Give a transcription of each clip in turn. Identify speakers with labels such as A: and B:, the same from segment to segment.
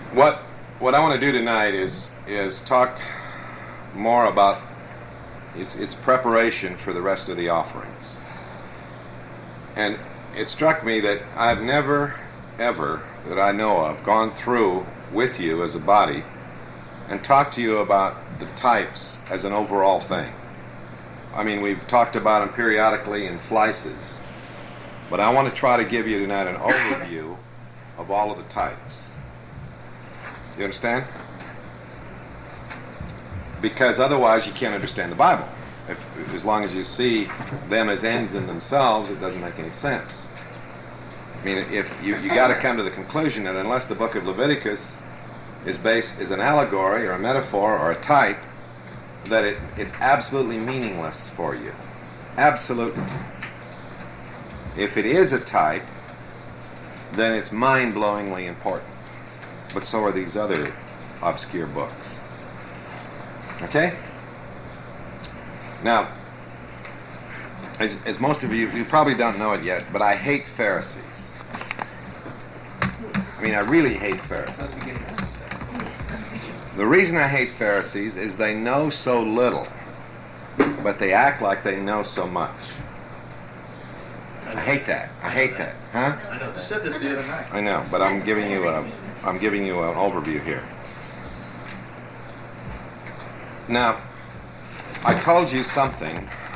A: What I want to do tonight is talk more about its preparation for the rest of the offerings. And it struck me that I've never, ever, that I know of, gone through with you as a body and talked to you about the types as an overall thing. I mean, we've talked about them periodically in slices, but I want to try to give you tonight an overview of all of the types. You understand? Because otherwise you can't understand the Bible. As long as you see them as ends in themselves, it doesn't make any sense. I mean, if you got to come to the conclusion that unless the book of Leviticus is an allegory or a metaphor or a type, that it's absolutely meaningless for you. Absolutely. If it is a type, then it's mind-blowingly important. But so are these other obscure books. Okay? Now, as most of you probably don't know it yet, but I hate Pharisees. I mean, I really hate Pharisees. The reason I hate Pharisees is they know so little, but they act like they know so much. I hate that. I hate that. Huh?
B: I know that. You said this the other night.
A: I know, but I'm giving you an overview here. Now, I told you something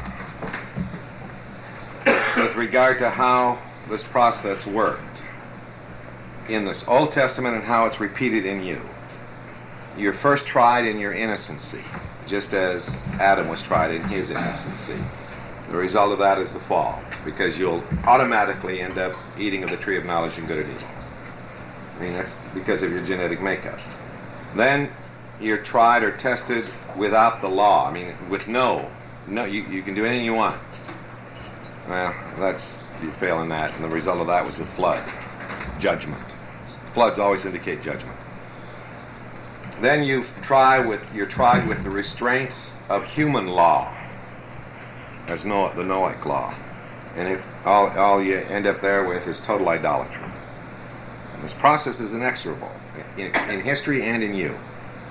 A: with regard to how this process worked in this Old Testament and how it's repeated in you. You're first tried in your innocency, just as Adam was tried in his innocency. The result of that is the fall, because you'll automatically end up eating of the tree of knowledge and good and evil. I mean, that's because of your genetic makeup. Then you're tried or tested without the law. I mean, with no, you can do anything you want. Well, you fail in that, and the result of that was the flood, judgment. Floods always indicate judgment. Then you're tried with the restraints of human law, as the Noahic law, and if all you end up there with is total idolatry. And this process is inexorable in history and in you.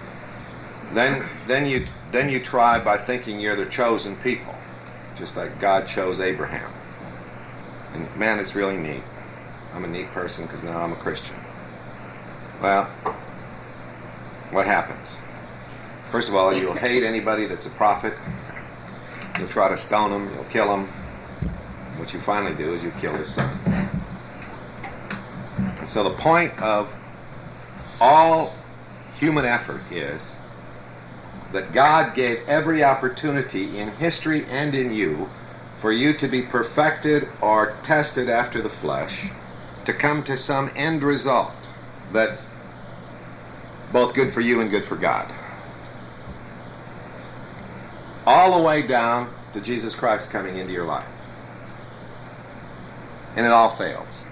A: Then you try by thinking you're the chosen people, just like God chose Abraham. And man, it's really neat. I'm a neat person because now I'm a Christian. Well, what happens? First of all, you'll hate anybody that's a prophet. You'll try to stone them. You'll kill them. What you finally do is you kill his son. And so the point of all human effort is that God gave every opportunity in history and in you for you to be perfected or tested after the flesh, to come to some end result that's both good for you and good for God. All the way down to Jesus Christ coming into your life. And it all fails.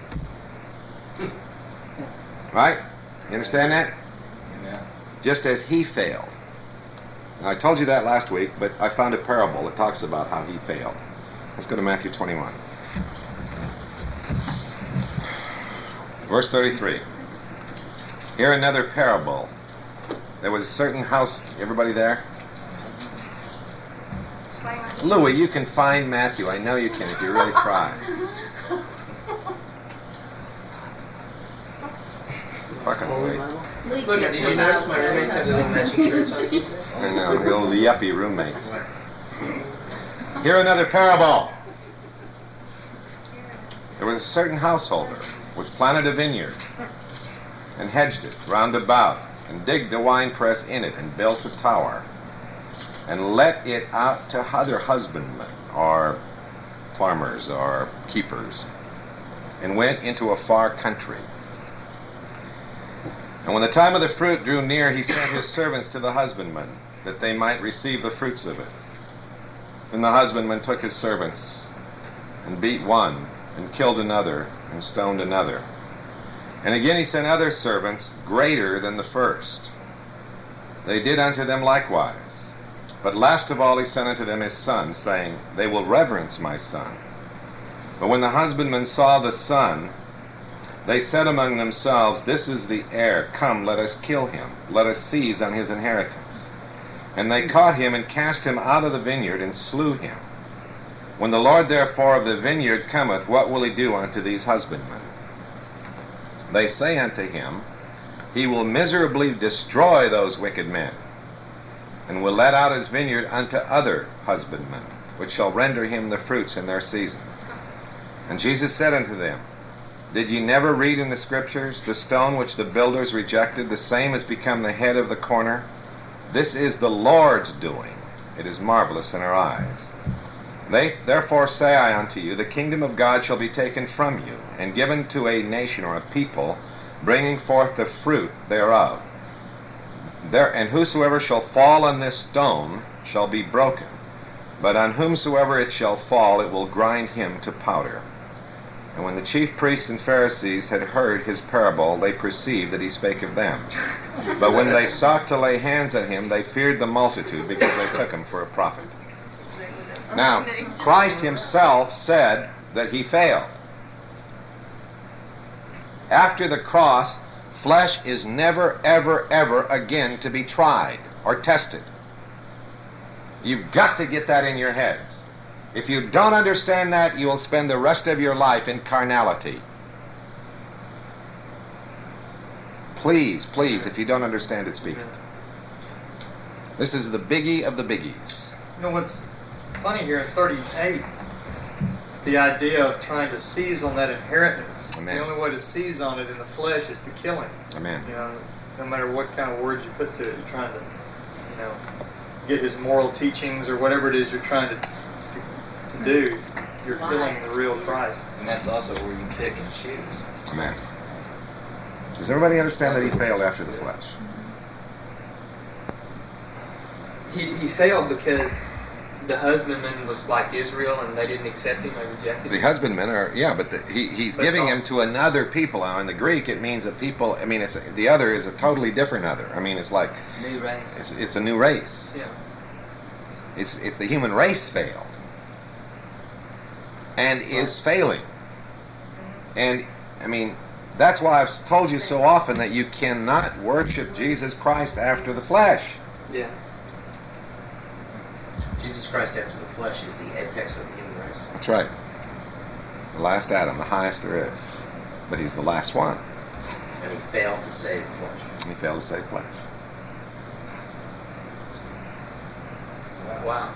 A: Right? You understand that?
B: Yeah.
A: Just as he failed. Now, I told you that last week, but I found a parable that talks about how he failed. Let's go to Matthew 21. Verse 33. Hear another parable. There was a certain house. Everybody there? Louis, you can find Matthew. I know you can if you really try. Fucking Louis.
B: Look, did you notice my roommates have little matching shirts on Tuesday?
A: I know, the old yuppie roommates. Hear another parable. There was a certain householder which planted a vineyard and hedged it round about, and digged a winepress in it, and built a tower, and let it out to other husbandmen, or farmers, or keepers, and went into a far country. And when the time of the fruit drew near, he sent his servants to the husbandmen, that they might receive the fruits of it. And the husbandman took his servants, and beat one, and killed another, and stoned another. And again he sent other servants, greater than the first. They did unto them likewise. But last of all he sent unto them his son, saying, They will reverence my son. But when the husbandman saw the son, They said among themselves, "This is the heir. Come, let us kill him. Let us seize on his inheritance." And they caught him and cast him out of the vineyard and slew him. When the Lord therefore of the vineyard cometh, what will he do unto these husbandmen? They say unto him, He will miserably destroy those wicked men, and will let out his vineyard unto other husbandmen, which shall render him the fruits in their seasons. And Jesus said unto them, Did ye never read in the Scriptures, the stone which the builders rejected, the same has become the head of the corner? This is the Lord's doing. It is marvelous in our eyes. Therefore say I unto you, the kingdom of God shall be taken from you, and given to a nation or a people, bringing forth the fruit thereof. And whosoever shall fall on this stone shall be broken, but on whomsoever it shall fall, it will grind him to powder. And when the chief priests and Pharisees had heard his parable, they perceived that he spake of them. But when they sought to lay hands on him, they feared the multitude, because they took him for a prophet. Now, Christ himself said that he failed. After the cross, flesh is never, ever, ever again to be tried or tested. You've got to get that in your heads. If you don't understand that, you will spend the rest of your life in carnality. Please, please, if you don't understand it, speak it. This is the biggie of the biggies.
B: You know what's funny here in 38? It's the idea of trying to seize on that inheritance.
A: Amen.
B: The only way to seize on it in the flesh is to kill him.
A: Amen.
B: You know, no matter what kind of words you put to it, you're trying to, you know, get his moral teachings or whatever it is you're trying to do. You're killing the real Christ.
C: And that's also where you pick and choose.
A: Amen. Does everybody understand that he failed after the flesh?
D: He failed because the husbandman was like Israel and they didn't accept him, they rejected him.
A: The husbandmen are, yeah, but he's giving him to another people. Now, in the Greek, it means a people, I mean, the other is a totally different other. I mean, it's like,
D: New race.
A: it's a new race.
D: Yeah.
A: It's the human race failed. And is failing. And, I mean, that's why I've told you so often that you cannot worship Jesus Christ after the flesh.
D: Yeah.
C: Jesus Christ after the flesh is the apex of the human race.
A: That's right. The last Adam, the highest there is. But he's the last one.
C: And he failed to save flesh.
A: He failed to save flesh.
D: Wow.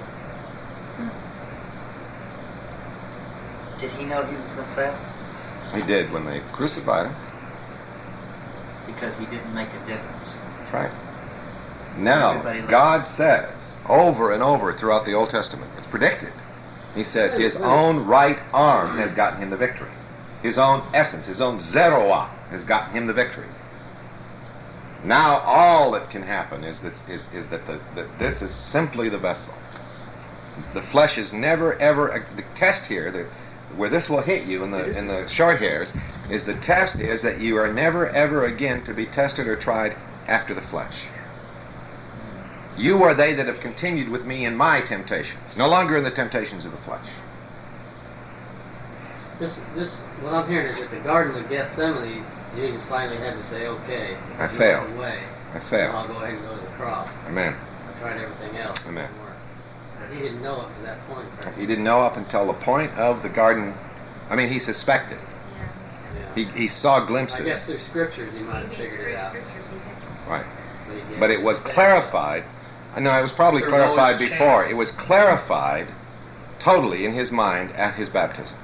E: Did he know he was going to fail?
A: He did when they crucified him.
E: Because he didn't make a difference.
A: That's right. Now, God says over and over throughout the Old Testament, it's predicted. He said his own right arm has gotten him the victory. His own essence, his own Zeroah has gotten him the victory. Now all that can happen is that this is simply the vessel. The flesh is never ever, the test here, where this will hit you in the short hairs, is the test is that you are never ever again to be tested or tried after the flesh. You are they that have continued with me in my temptations, no longer in the temptations of the flesh.
F: This what I'm hearing is that the Garden of Gethsemane, Jesus finally had to say, okay,
A: I failed.
F: Away.
A: I failed.
F: I'll go ahead and go to the cross.
A: Amen.
F: I tried everything else.
A: Amen.
F: But he didn't know up to that point. Right?
A: He didn't know up until the point of the garden. I mean, he suspected.
F: Yeah.
A: He saw glimpses.
F: I guess through scriptures he might have figured it out.
A: Right. But it was clarified. No, it was probably clarified before. It was clarified totally in his mind at his baptism.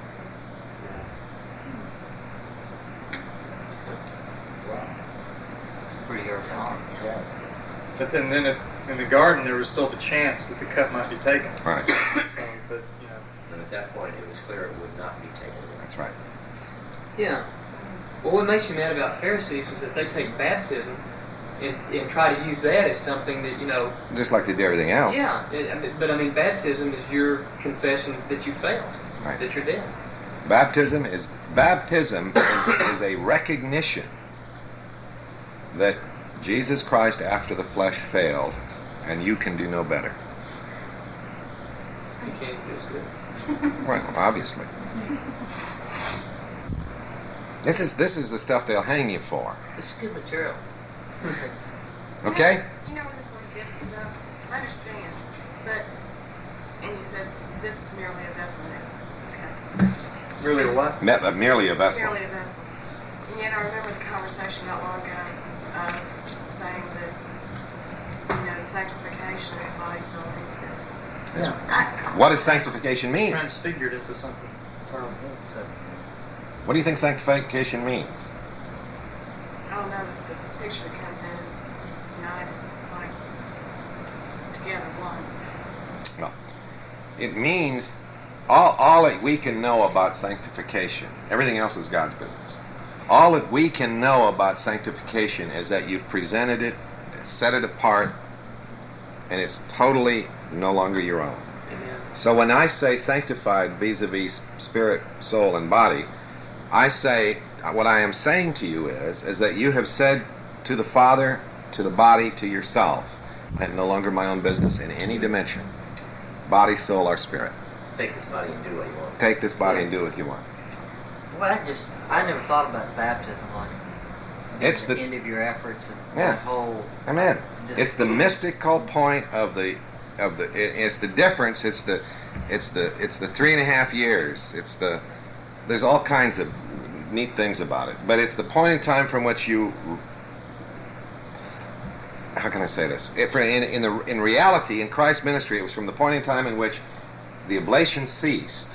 E: It's pretty early on.
B: But then in the garden, there was still the chance that the cup might be taken.
A: Right.
B: So, but, you know.
C: And at that point, it was clear it would not be taken away.
A: That's right.
D: Yeah. Well, what makes you mad about Pharisees is that they take baptism and try to use that as something that, you know...
A: Just like they do everything else.
D: Yeah, but I mean, baptism is your confession that you failed,
A: Right.
D: that you're dead.
A: Baptism is a recognition that Jesus Christ after the flesh failed, and you can do no better.
D: You can't do as good.
A: Well, obviously. This is the stuff they'll hang you for.
E: This is good material.
A: Okay?
G: You know where this always gets me though? I understand. But, and you said this is merely a vessel now. Okay.
B: Really a what?
A: Merely a vessel.
G: Merely a vessel. And yet I remember the conversation not long ago of saying that, sanctification is body, soul, and spirit.
B: Yeah.
A: What does sanctification mean?
B: Transfigured into something eternal. So,
A: What do you think sanctification means?
G: I don't know that the picture that comes in is united, like, together, one.
A: No. It means all that we can know about sanctification. Everything else is God's business. All that we can know about sanctification is that you've presented it, set it apart, and it's totally no longer your own.
D: Amen.
A: So when I say sanctified vis-a-vis spirit, soul, and body, I say, what I am saying to you is that you have said to the Father, to the body, to yourself, I am no longer my own business in any dimension. Body, soul, or spirit.
E: Take this body and do what you want.
A: Take this body and do what you want.
E: Well, I never thought about baptism like
A: It's
E: the
A: the
E: end of your efforts and
A: Yeah.
E: that whole.
A: Amen. It's the mystical point of the it's the difference. It's the 3.5 years. There's all kinds of neat things about it, but it's the point in time from which you. How can I say this? In reality, in Christ's ministry, it was from the point in time in which the oblation ceased,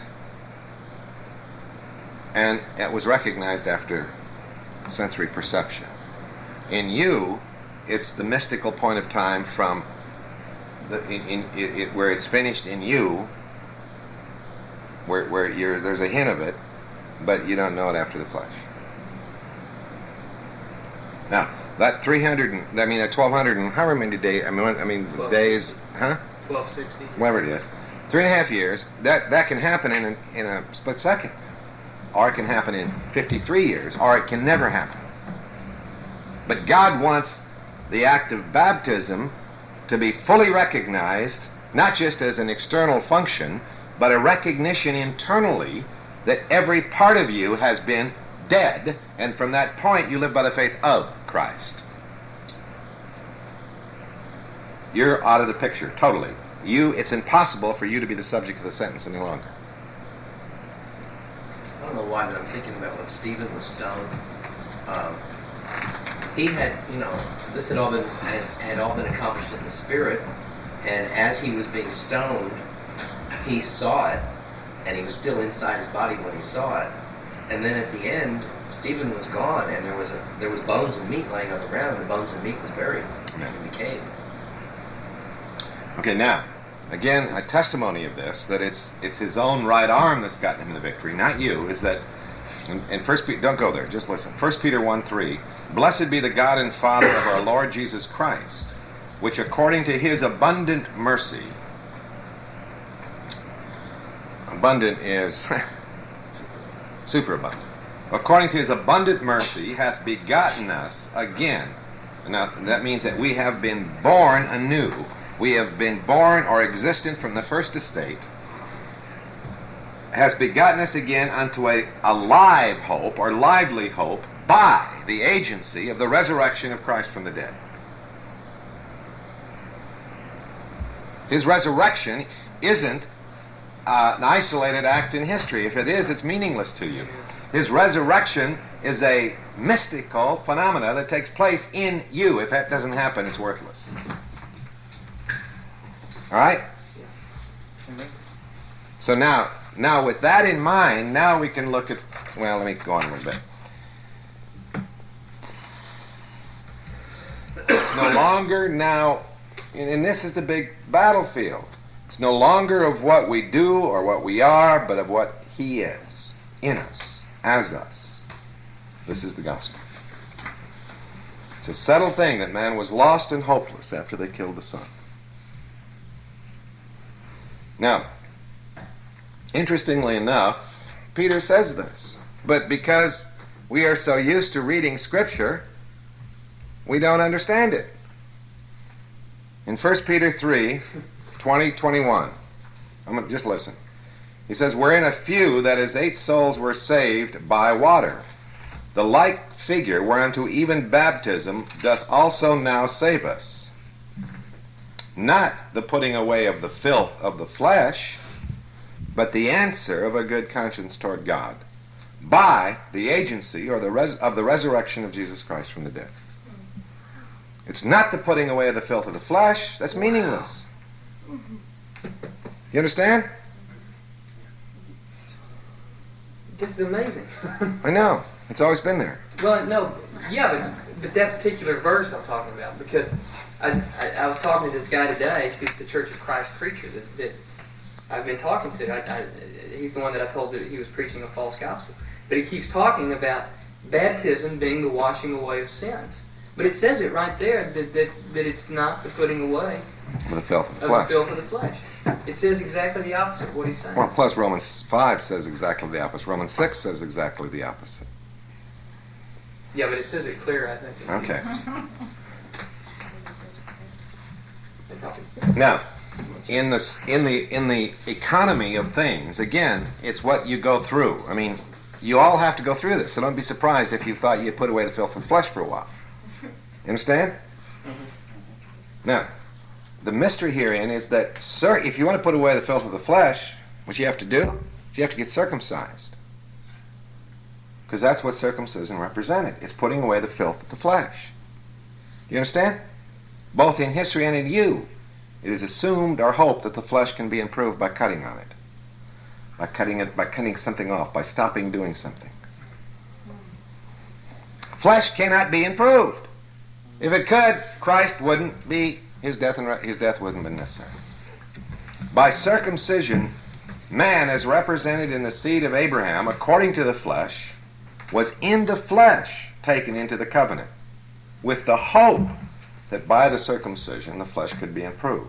A: and it was recognized after sensory perception. In you, it's the mystical point of time from where it's finished in you, where there's a hint of it, but you don't know it after the flesh. Now, that 1,200 and however many days, days, huh?
D: 1260.
A: Whatever it is, 3.5 years, that can happen in a split second. Or it can happen in 53 years, or it can never happen. But God wants the act of baptism to be fully recognized, not just as an external function, but a recognition internally that every part of you has been dead, and from that point you live by the faith of Christ. You're out of the picture, totally. It's impossible for you to be the subject of the sentence any longer.
C: I don't know why, but I'm thinking about when Stephen was stoned. He had, this had all been accomplished in the spirit, and as he was being stoned, he saw it, and he was still inside his body when he saw it. And then at the end, Stephen was gone, and there was bones and meat laying on the ground, and the bones and meat was buried in the cave.
A: Okay, now, again, a testimony of this, that it's his own right arm that's gotten him the victory, not you, is that, in 1 Peter, don't go there, just listen. 1 Peter 1:3, Blessed be the God and Father of our Lord Jesus Christ, which according to his abundant mercy, abundant is superabundant, according to his abundant mercy hath begotten us again. Now, that means that we have been born anew. We have been born or existent from the first estate, has begotten us again unto a live hope or lively hope by the agency of the resurrection of Christ from the dead. His resurrection isn't an isolated act in history. If it is, it's meaningless to you. His resurrection is a mystical phenomena that takes place in you. If that doesn't happen, it's worthless. All right? So now with that in mind, now we can look at, well, let me go on a little bit. It's no longer now, and this is the big battlefield. It's no longer of what we do or what we are, but of what he is, in us, as us. This is the gospel. It's a settled thing that man was lost and hopeless after they killed the Son. Now, interestingly enough, Peter says this, but because we are so used to reading Scripture, we don't understand it. In 1 Peter 3, 20, 21, just listen. He says, wherein a few, that is 8 souls, were saved by water. the like figure whereunto even baptism doth also now save us. Not the putting away of the filth of the flesh, but the answer of a good conscience toward God by the agency or of the resurrection of Jesus Christ from the dead. It's not the putting away of the filth of the flesh. That's meaningless. You understand?
D: This is amazing.
A: I know. It's always been there.
D: Well, no, yeah, but that particular verse I'm talking about, because I was talking to this guy today, who's the Church of Christ preacher that I've been talking to. He's the one that I told that he was preaching a false gospel. But he keeps talking about baptism being the washing away of sins. But it says it right there that it's not the putting away
A: The filth of the
D: of
A: flesh.
D: the filth of the flesh. It says exactly the opposite of what he's saying.
A: Well, plus Romans 5 says exactly the opposite. Romans 6 says exactly the opposite.
D: Yeah, but it says it clear, I think.
A: Okay. Now, in the economy of things, again, it's what you go through. I mean, you all have to go through this. So don't be surprised if you thought you'd put away the filth of the flesh for a while. You understand? Now, the mystery herein is that, sir, if you want to put away the filth of the flesh, what you have to do is you have to get circumcised. Because that's what circumcision represented. It's putting away the filth of the flesh. You understand? Both in history and in you, it is assumed or hoped that the flesh can be improved by cutting on it. By cutting something off, by stopping doing something. Flesh cannot be improved. If it could, Christ wouldn't be, his death wouldn't have been necessary. By circumcision, man, as represented in the seed of Abraham, according to the flesh, was in the flesh taken into the covenant, with the hope that by the circumcision the flesh could be improved.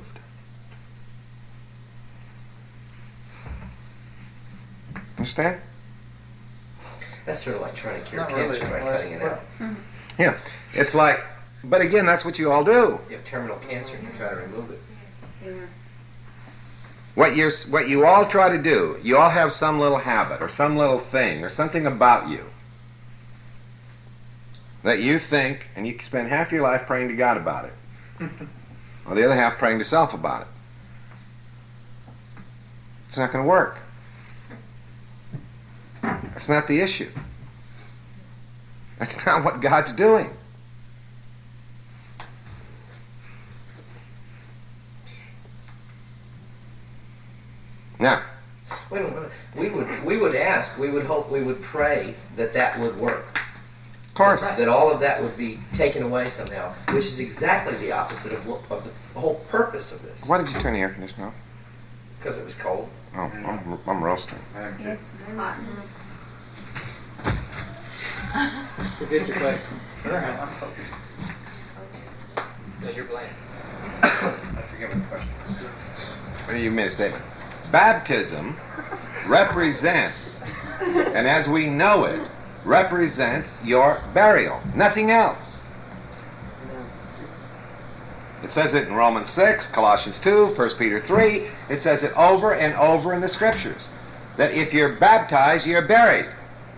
A: Understand?
C: That's sort of like trying to cure
B: Not
C: cancer
B: really.
C: by cutting it out.
A: Yeah. It's like, but again, that's what you all do.
C: You have terminal cancer and you try to remove it.
A: What you all try to do, you all have some little habit or some little thing or something about you that you think, and you spend half your life praying to God about it, or the other half praying to self about it. It's not going to work. That's not the issue. That's not what God's doing. Now,
C: Wait a minute. We would ask, we would hope, we would pray that would work.
A: of course,
C: That all of that would be taken away somehow, which is exactly the opposite of the whole purpose of this.
A: why did you turn the air conditioner off?
C: Because it was cold.
A: Oh, I'm roasting.
D: Forget your question.
B: Sure, I'm focused.
D: No, you're blank.
C: I forget what the question was.
A: Well, you made a statement. Baptism represents, and as we know it, represents your burial. Nothing else. It says it in Romans 6, Colossians 2, 1 Peter 3. It says it over and over in the Scriptures. That if you're baptized, you're buried.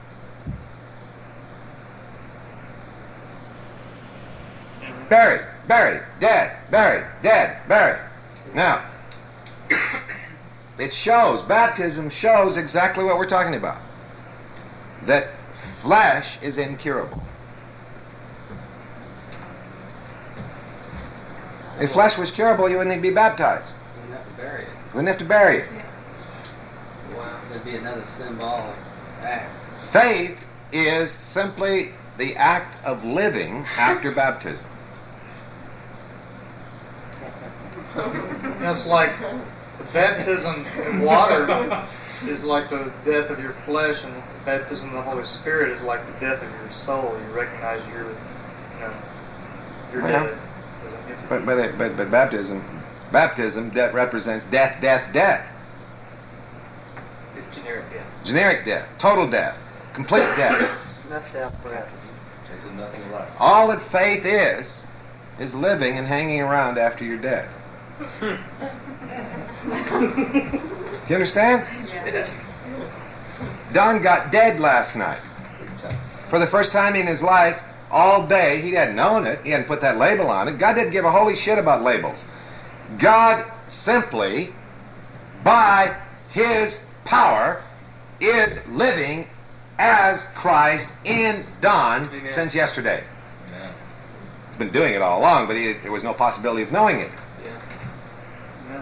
A: Buried, buried, dead, buried, dead, buried. Now, it shows, baptism shows exactly what we're talking about. That flesh is incurable. If flesh was curable, you wouldn't be baptized.
F: You wouldn't have to bury it.
A: You wouldn't have to bury it.
F: Wow, there'd be another symbolic act.
A: Faith is simply the act of living after baptism.
B: That's like the baptism in water is like the death of your flesh, and the baptism in the Holy Spirit is like the death of your soul. You recognize you're
A: Well,
B: dead as an entity.
A: But baptism that represents death, death, death.
D: It's generic death.
A: Generic death, total death, complete death.
E: Snuffed out breath.
C: There's nothing left.
A: All that faith is living and hanging around after you're dead. Do you understand?
G: Yeah.
A: Don got dead last night. For the first time in his life, all day, he hadn't known it. He hadn't put that label on it. God didn't give a holy shit about labels. God simply, by his power, is living as Christ in Don
B: Amen.
A: since yesterday. He's been doing it all along, but there was no possibility of knowing it.
B: Yeah.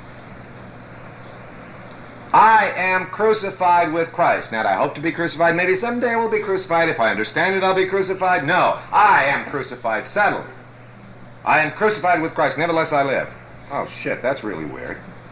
A: I am crucified with Christ. Now, I hope to be crucified. Maybe someday I will be crucified. If I understand it, I'll be crucified. No, I am crucified. Settled. I am crucified with Christ. Nevertheless, I live. Oh, shit, that's really weird.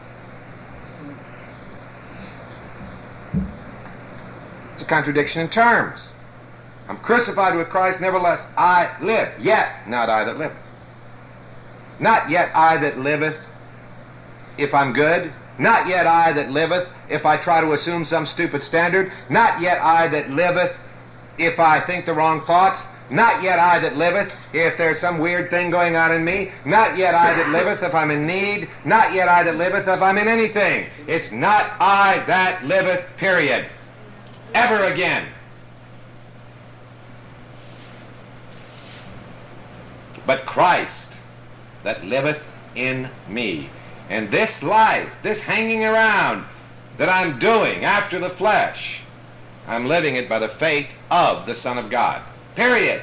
A: It's a contradiction in terms. I'm crucified with Christ, nevertheless I live. Yet not I that liveth. Not yet I that liveth if I'm good. Not yet I that liveth if I try to assume some stupid standard. Not yet I that liveth if I think the wrong thoughts. Not yet I that liveth if there's some weird thing going on in me. Not yet I that liveth if I'm in need. Not yet I that liveth if I'm in anything. It's not I that liveth, period. Ever again. But Christ that liveth in me. And this life, this hanging around that I'm doing after the flesh, I'm living it by the faith of the Son of God. Period.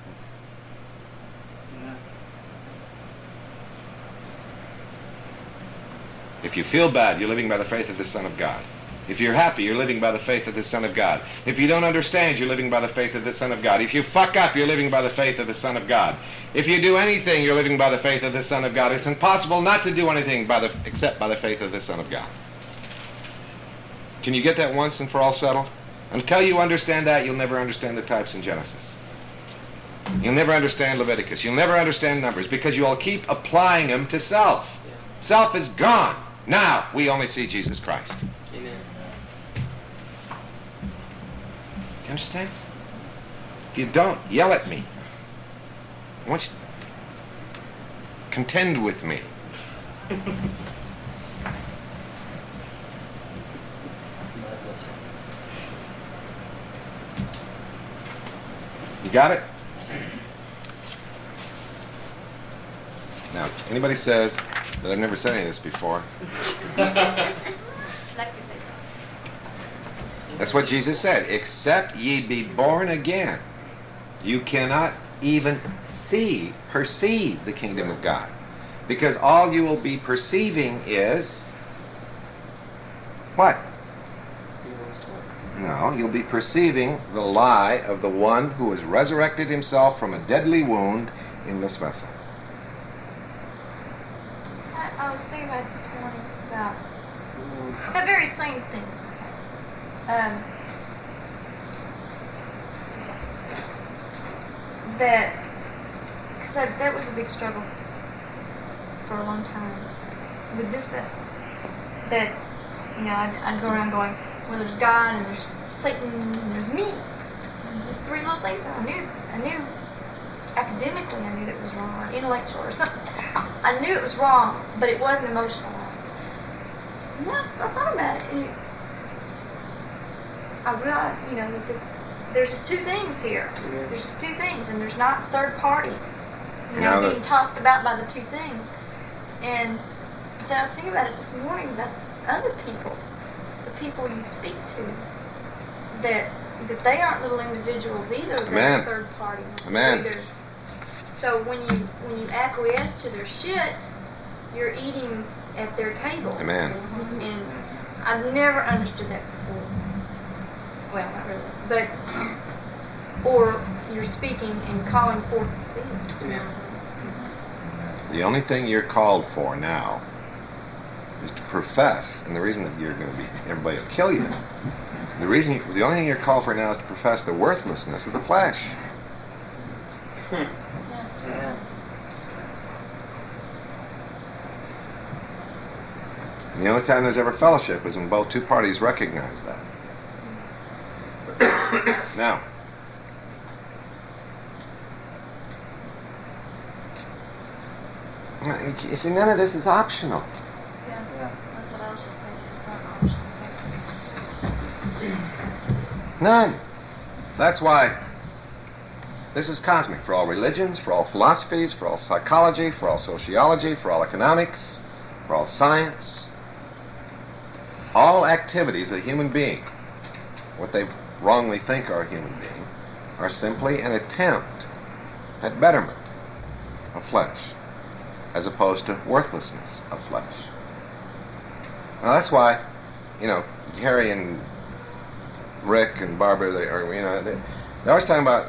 A: If you feel bad, you're living by the faith of the Son of God. If you're happy, you're living by the faith of the Son of God. If you don't understand, you're living by the faith of the Son of God. If you fuck up, you're living by the faith of the Son of God. If you do anything, you're living by the faith of the Son of God. It's impossible not to do anything except by the faith of the Son of God. Can you get that once and for all settled? Until you understand that, you'll never understand the types in Genesis. You'll never understand Leviticus. You'll never understand Numbers, because you'll keep applying them to self. Self is gone. Now we only see Jesus Christ.
D: Amen.
A: You understand? If you don't, yell at me. I want you to contend with me. You got it? Now, if anybody says that I've never said any of this before, that's what Jesus said. Except ye be born again, you cannot even perceive the kingdom of God. Because all you will be perceiving is what? No, you'll be perceiving the lie of the one who has resurrected himself from a deadly wound in this vessel.
H: I was thinking about this morning about that very same thing. That was a big struggle for a long time with this vessel. That, you know, I'd go around going, well, there's God and there's Satan and there's me. There's just three little places. I knew academically I knew that it was wrong, or intellectual or something. I knew it was wrong, but it wasn't emotionalized. And then I thought about it, and I realized, you know, that there's just two things here.
D: Yeah.
H: There's just two things, and there's not third party,
A: Now that-
H: being tossed about by the two things. And then I was thinking about it this morning about other people, the people you speak to, that they aren't little individuals either. They're
A: Amen.
H: third party.
A: Amen.
H: Either. So when you acquiesce to their shit, you're eating at their table.
A: Amen.
H: And I've never understood that before. Well, not really. But, or you're speaking and calling forth the seed.
D: Amen.
A: The only thing you're called for now is to profess, and the reason that you're going to be, everybody will kill you. The only thing you're called for now is to profess the worthlessness of the flesh.
D: Yeah.
A: And the only time there's ever fellowship is when both two parties recognize that. Now, you see, none of this is optional.
H: Yeah. That's what I was just thinking. It's not optional.
A: None. That's why This is cosmic for all religions, for all philosophies, for all psychology, for all sociology, for all economics, for all science. All activities of a human being, what they wrongly think are a human being, are simply an attempt at betterment of flesh, as opposed to worthlessness of flesh. Now that's why, Harry and Rick and Barbara, they're always talking about,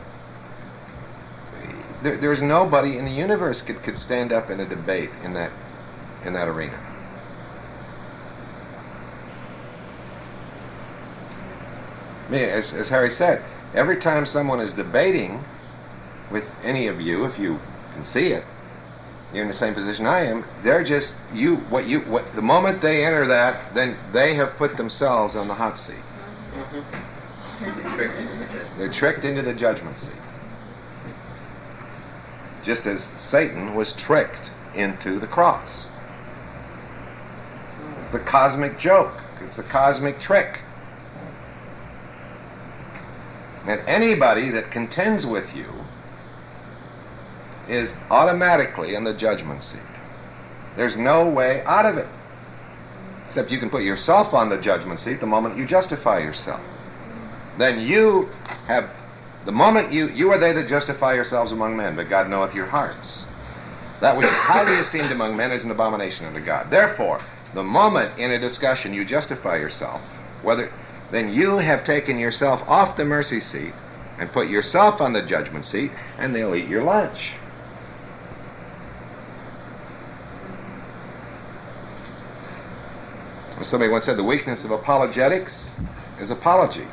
A: there's nobody in the universe could stand up in a debate in that arena. As Harry said, every time someone is debating with any of you, if you can see it, you're in the same position I am. They're just the moment they enter that, then they have put themselves on the hot seat. They're tricked into the judgment seat. Just as Satan was tricked into the cross. It's the cosmic joke. It's the cosmic trick. And anybody that contends with you is automatically in the judgment seat. There's no way out of it. Except you can put yourself on the judgment seat the moment you justify yourself. Then you have, the moment you are they that justify yourselves among men, but God knoweth your hearts. That which is highly esteemed among men is an abomination unto God. Therefore, the moment in a discussion you justify yourself, then you have taken yourself off the mercy seat and put yourself on the judgment seat, and they'll eat your lunch. Somebody once said the weakness of apologetics is apology.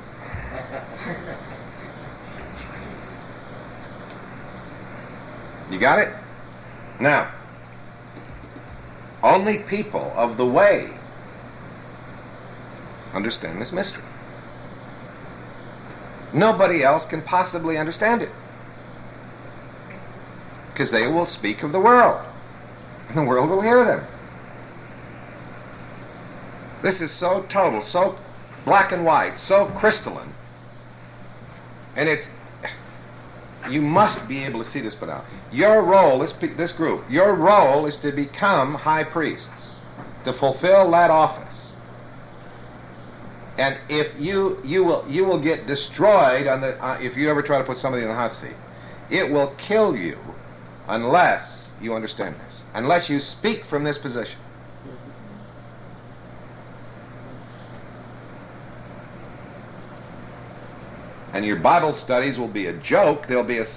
A: You got it? Now, only people of the way understand this mystery. Nobody else can possibly understand it, because they will speak of the world, and the world will hear them. This is so total, so black and white, so crystalline, and you must be able to see this put out. Your role, this group, your role is to become high priests, to fulfill that office. And if you will get destroyed if you ever try to put somebody in the hot seat. It will kill you unless you understand this, unless you speak from this position. And your Bible studies will be a joke. It'll be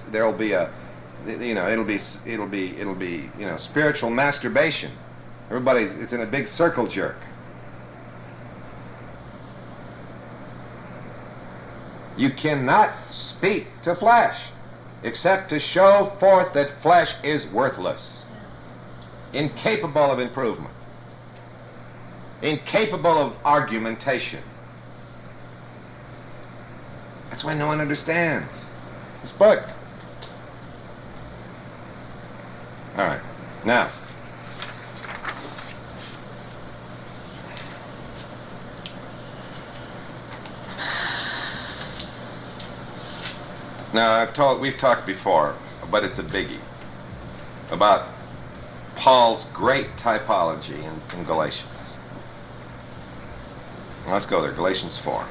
A: spiritual masturbation. It's in a big circle jerk. You cannot speak to flesh except to show forth that flesh is worthless, incapable of improvement, incapable of argumentation. That's why no one understands this book. All right, now, we've talked before, but it's a biggie, about Paul's great typology in Galatians. Let's go there, Galatians 4.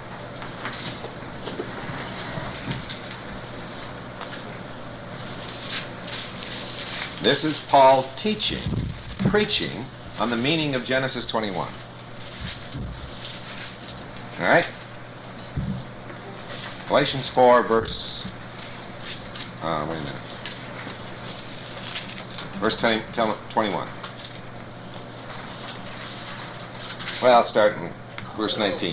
A: This is Paul preaching on the meaning of Genesis 21. All right? Galatians 4, verse 21. Well, I'll start in verse 19.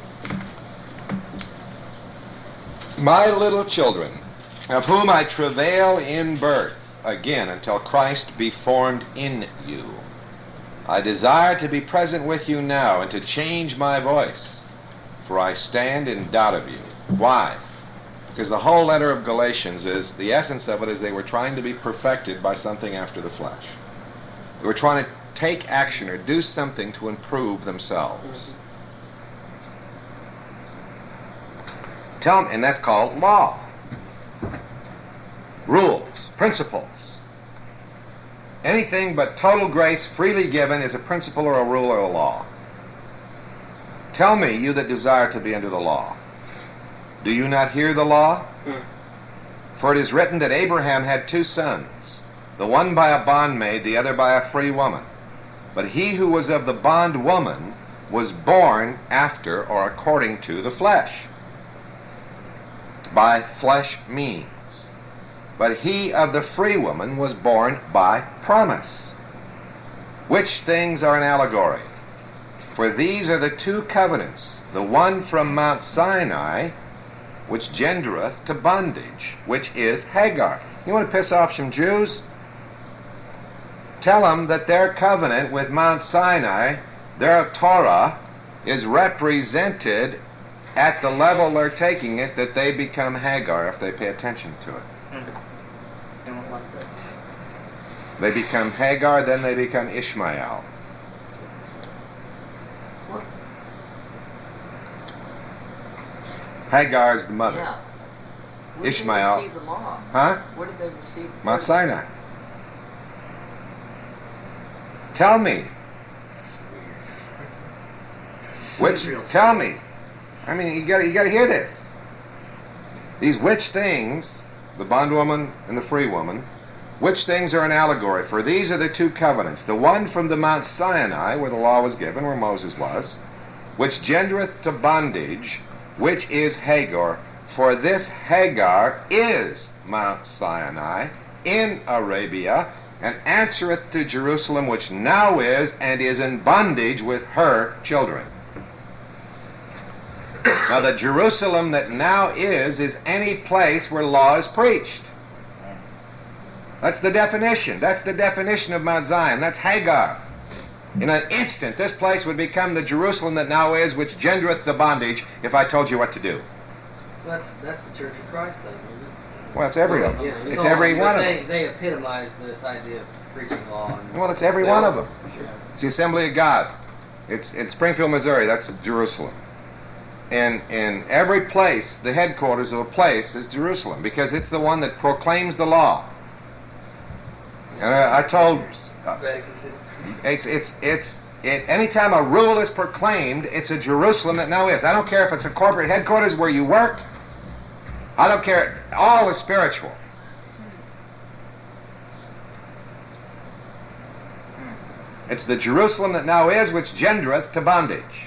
A: My little children, of whom I travail in birth, again until Christ be formed in you. I desire to be present with you now and to change my voice, for I stand in doubt of you. Why? Because the whole letter of Galatians the essence of it is they were trying to be perfected by something after the flesh. They were trying to take action or do something to improve themselves. And that's called law. rules, principles. Anything but total grace freely given is a principle or a rule or a law. Tell me, you that desire to be under the law, do you not hear the law? For it is written that Abraham had 2 sons, the one by a bondmaid, the other by a free woman. But he who was of the bondwoman was born after or according to the flesh, by flesh means. But he of the free woman was born by promise. Which things are an allegory? For these are the 2 covenants, the one from Mount Sinai, which gendereth to bondage, which is Hagar. You want to piss off some Jews? Tell them that their covenant with Mount Sinai, their Torah, is represented at the level they're taking it, that they become Hagar if they pay attention to it.
B: Don't like that.
A: They become Hagar, then they become Ishmael. Hagar is the mother.
E: Yeah. Where
A: Ishmael.
E: did they receive the law?
A: Huh?
E: Where did they receive?
A: Mount Sinai. Tell me. Which? Tell me. I mean, you got to hear this. These which things, the bondwoman and the free woman, which things are an allegory? For these are the 2 covenants, the one from the Mount Sinai, where the law was given, where Moses was, which gendereth to bondage, which is Hagar. For this Hagar is Mount Sinai in Arabia, and answereth to Jerusalem, which now is, and is in bondage with her children. Now the Jerusalem that now is any place where law is preached. That's the definition. That's the definition of Mount Zion. That's Hagar. In an instant, this place would become the Jerusalem that now is, which gendereth the bondage, if I told you what to do.
F: Well, that's the Church of Christ thing, isn't it?
A: Well, it's every one.
F: Yeah,
A: It's every one of them.
F: They epitomize this idea of preaching law. And
A: Well, it's every one of them.
F: Yeah.
A: It's the Assembly of God. It's in Springfield, Missouri. That's Jerusalem. And in every place, the headquarters of a place is Jerusalem, because it's the one that proclaims the law. And I told,
D: Vatican City.
A: anytime a rule is proclaimed, it's a Jerusalem that now is. I don't care if it's a corporate headquarters where you work. I don't care. All is spiritual. It's the Jerusalem that now is, which gendereth to bondage,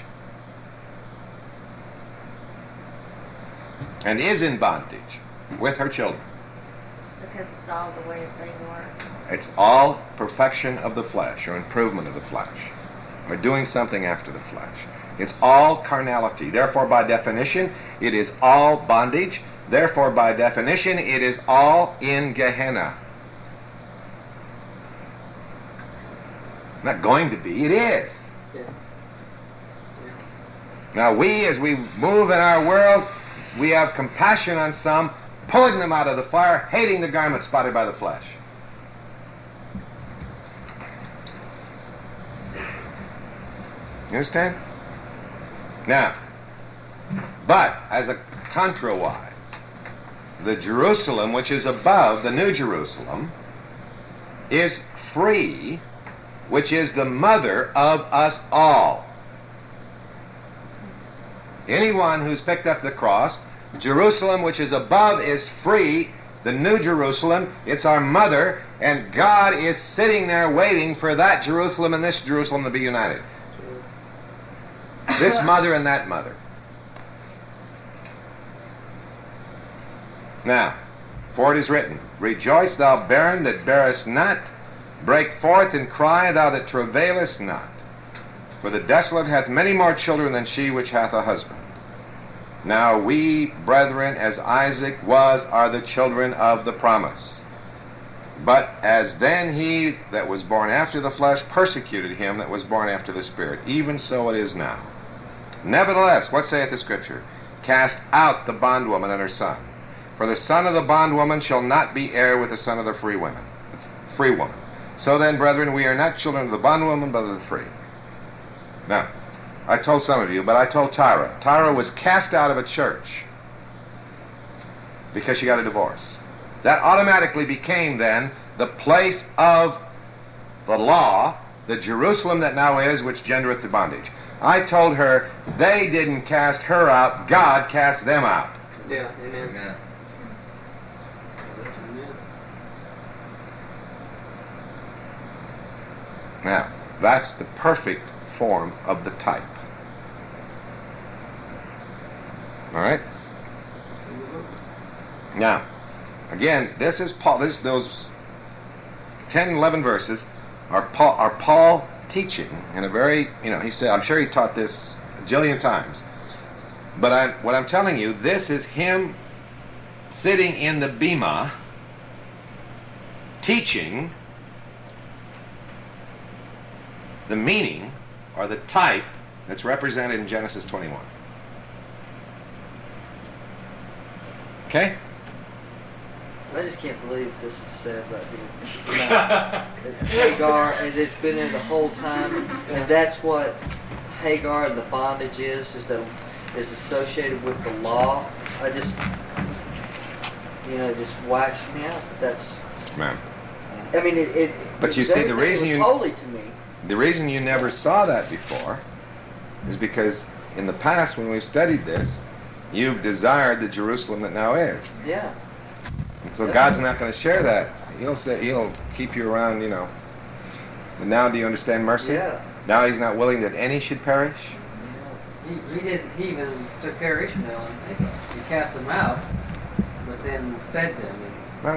A: and is in bondage with her children.
H: Because it's all the way they were.
A: It's all perfection of the flesh, or improvement of the flesh, or doing something after the flesh. It's all carnality. Therefore, by definition, it is all bondage. Therefore, by definition, it is all in Gehenna. Not going to be, it is.
D: Yeah.
A: Now we, as we move in our world, we have compassion on some, pulling them out of the fire, hating the garment spotted by the flesh. You understand? Now, but as a contrawise, the Jerusalem which is above, the New Jerusalem, is free, which is the mother of us all. Anyone who's picked up the cross, Jerusalem which is above is free, the New Jerusalem, it's our mother, and God is sitting there waiting for that Jerusalem and this Jerusalem to be united. This mother and that mother. Now, for it is written, Rejoice, thou barren that bearest not, break forth and cry, thou that travailest not. For the desolate hath many more children than she which hath a husband. Now we, brethren, as Isaac was, are the children of the promise. But as then he that was born after the flesh persecuted him that was born after the Spirit, even so it is now. Nevertheless, what saith the Scripture? Cast out the bondwoman and her son. For the son of the bondwoman shall not be heir with the son of the free woman. So then, brethren, we are not children of the bondwoman, but of the free. Now, I told some of you, but I told Tyra. Tyra was cast out of a church because she got a divorce. That automatically became then the place of the law, the Jerusalem that now is, which gendereth to bondage. I told her they didn't cast her out, God cast them out.
D: Yeah, amen.
E: Amen.
A: Now, that's the perfect form of the type. All right? Now, again, this is Paul. Those 10 and 11 verses are Paul teaching in a very, he said, I'm sure he taught this a jillion times. But what I'm telling you, this is him sitting in the bema teaching the meaning or the type that's represented in Genesis 21. Okay?
I: I just can't believe this is said right here. That Hagar, and it's been there the whole time, and that's what Hagar and the bondage is associated with the law. I just, it just whacks me out. But that's,
A: Ma'am.
I: I mean, it.
A: But you see, the reason
I: was holy to me.
A: The reason you never saw that before is because in the past, when we've studied this, you've desired the Jerusalem that now is.
I: Yeah.
A: And so God's not going to share that. He'll keep you around, But now do you understand mercy?
I: Yeah.
A: Now he's not willing that any should perish?
F: He even took care of Ishmael and Hagar. He cast them out, but then fed them.
A: Well,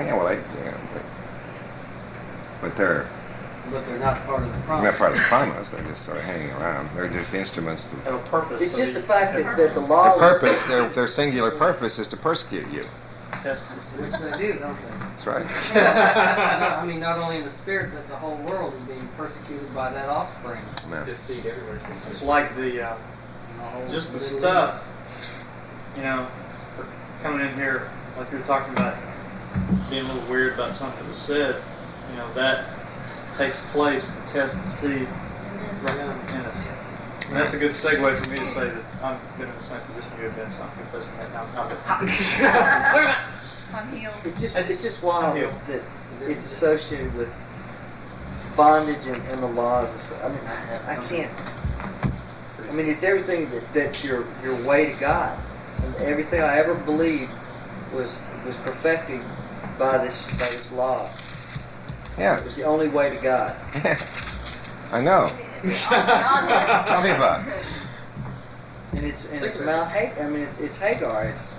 A: but they're
F: But they're not part of the
A: not
F: promise.
A: part of the promise. They're just sort of hanging around. They're just instruments.
B: Have a purpose.
I: It's
B: so
I: just
B: you
I: the fact
B: can
I: that the law.
A: The purpose, their singular purpose is to persecute you.
B: test this.
F: Which they do, don't they?
A: That's right.
F: I mean, not only in the spirit, but the whole world is being persecuted by that offspring.
A: Amen.
D: This seed everywhere.
B: It's like the just the stuff, for coming in here, like you were talking about being a little weird about something that's said, that takes place to test the seed right in us. And that's a good segue for me to say that I've been in the same position you have been, so I'm confessing that now.
G: I'm healed.
I: It's just wild
B: Yeah.
I: that it's associated with bondage and the laws. I mean, I can't. I mean, it's everything that's your way to God, and everything I ever believed was perfected by this law.
A: Yeah.
I: It was the only way to God.
A: I know. Tell me about it.
I: And it's Mount Hagar. I mean, it's Hagar. It's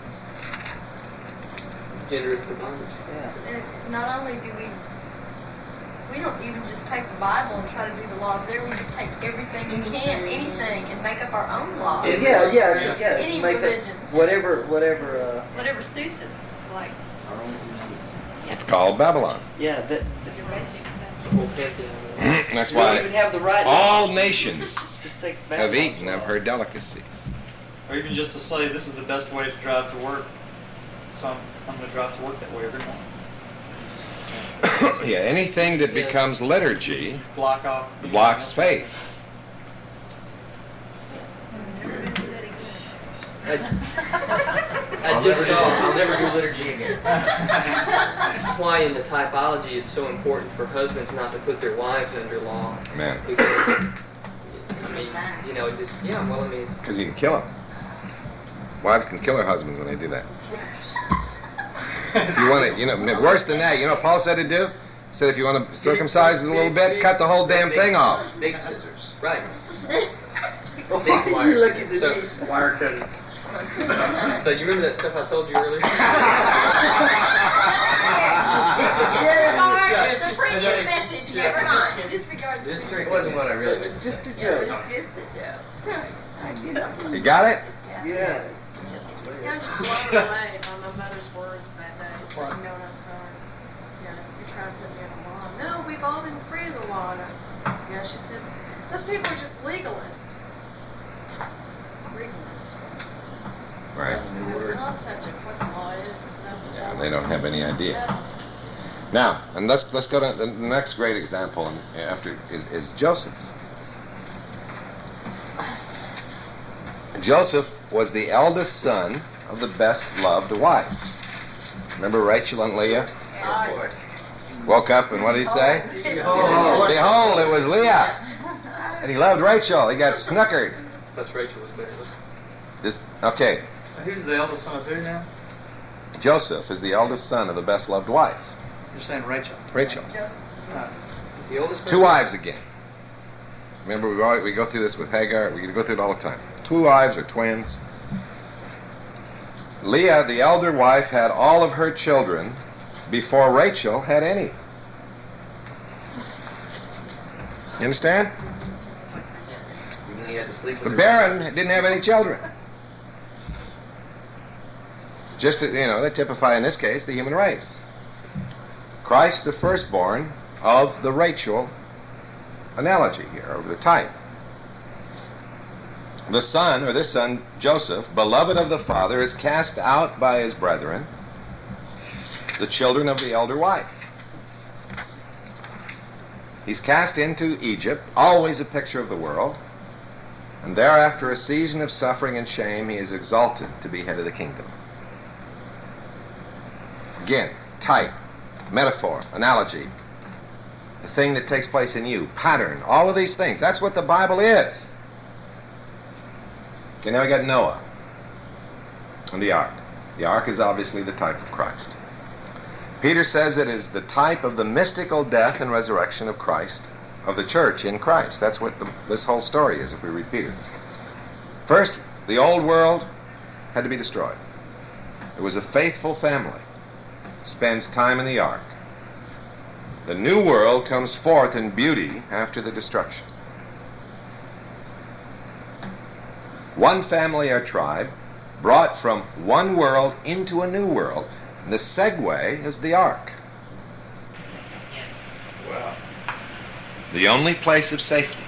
D: Gender of the bondage.
I: yeah.
H: And not only do we don't even just take the Bible and try to do the laws there, we just take everything we can, anything, and make up our own laws.
I: Yeah.
H: Any
I: Make up
H: religion.
I: whatever.
H: Whatever suits us. It's like,
A: It's called Babylon.
I: Yeah.
H: your basic.
D: The whole pantheon.
A: That's
I: You don't even
A: why
I: have the right.
A: all nations
I: Just take
A: have
I: Babylon's
A: eaten of
I: law.
A: her delicacies.
B: Or even just to say this is the best way to drive to work, so I'm going to drive to work that way every morning.
A: Yeah, anything that becomes liturgy
B: Block off.
A: blocks faith.
H: Never gonna do that again.
D: I just saw, I'll never do liturgy again. Why in the typology it's so important for husbands not to put their wives under law.
A: Man,
D: Because, it's
A: because you can kill them. Wives can kill their husbands when they do that. If you want to, worse than that, what Paul said to do? He said if you want to circumcise it a little bit, cut the whole damn thing off.
D: big scissors. Right.
I: Why are you looking at
D: So-
I: these?
B: Wire cutting.
D: So you remember that stuff I told you earlier?
H: It's a previous message. Never mind. Disregard the
C: This trick wasn't what I really meant to
I: Just
C: say.
I: a
H: It
I: joke.
H: was just a joke.
A: You got it?
I: Yeah.
G: I'm just blown away by my mother's words that day. So, when I was telling her, you're trying to put me in the law. No, we've all been free of the law. And she said, those people are just legalists. Legalists.
A: Right.
G: The concept of what the law is so.
A: Yeah, they don't have any idea. Now, and let's go to the next great example after is Joseph. Joseph was the eldest son of the best loved wife. Remember Rachel and Leah? Woke up and what did he say? Behold, it was Leah. And he loved Rachel. He got snookered.
D: That's Rachel was better.
A: Okay.
B: Who's the eldest son of who now?
A: Joseph is the eldest son of the best loved wife.
B: You're saying Rachel.
A: Rachel.
G: Joseph.
D: Is the oldest son?
A: Two wives again. Remember, we go through this with Hagar. We go through it all the time. Two wives or twins. Leah, the elder wife, had all of her children before Rachel had any. You understand?
C: And then he had to sleep with
A: The
C: her.
A: barren didn't have any children. Just, they typify in this case the human race. Christ, the firstborn of the Rachel analogy here, of the type. The son, or this son, Joseph, beloved of the father, is cast out by his brethren, the children of the elder wife. He's cast into Egypt, always a picture of the world, and there, after a season of suffering and shame, he is exalted to be head of the kingdom. Again, type, metaphor, analogy, the thing that takes place in you, pattern, all of these things. That's what the Bible is. Okay, now we got Noah and the ark. The ark is obviously the type of Christ. Peter says it is the type of the mystical death and resurrection of Christ, of the church in Christ. That's what this whole story is, if we repeat it. First, the old world had to be destroyed. There was a faithful family, spends time in the ark. The new world comes forth in beauty after the destruction. One family or tribe brought from one world into a new world. And the segue is the ark.
C: Wow.
A: The only place of safety.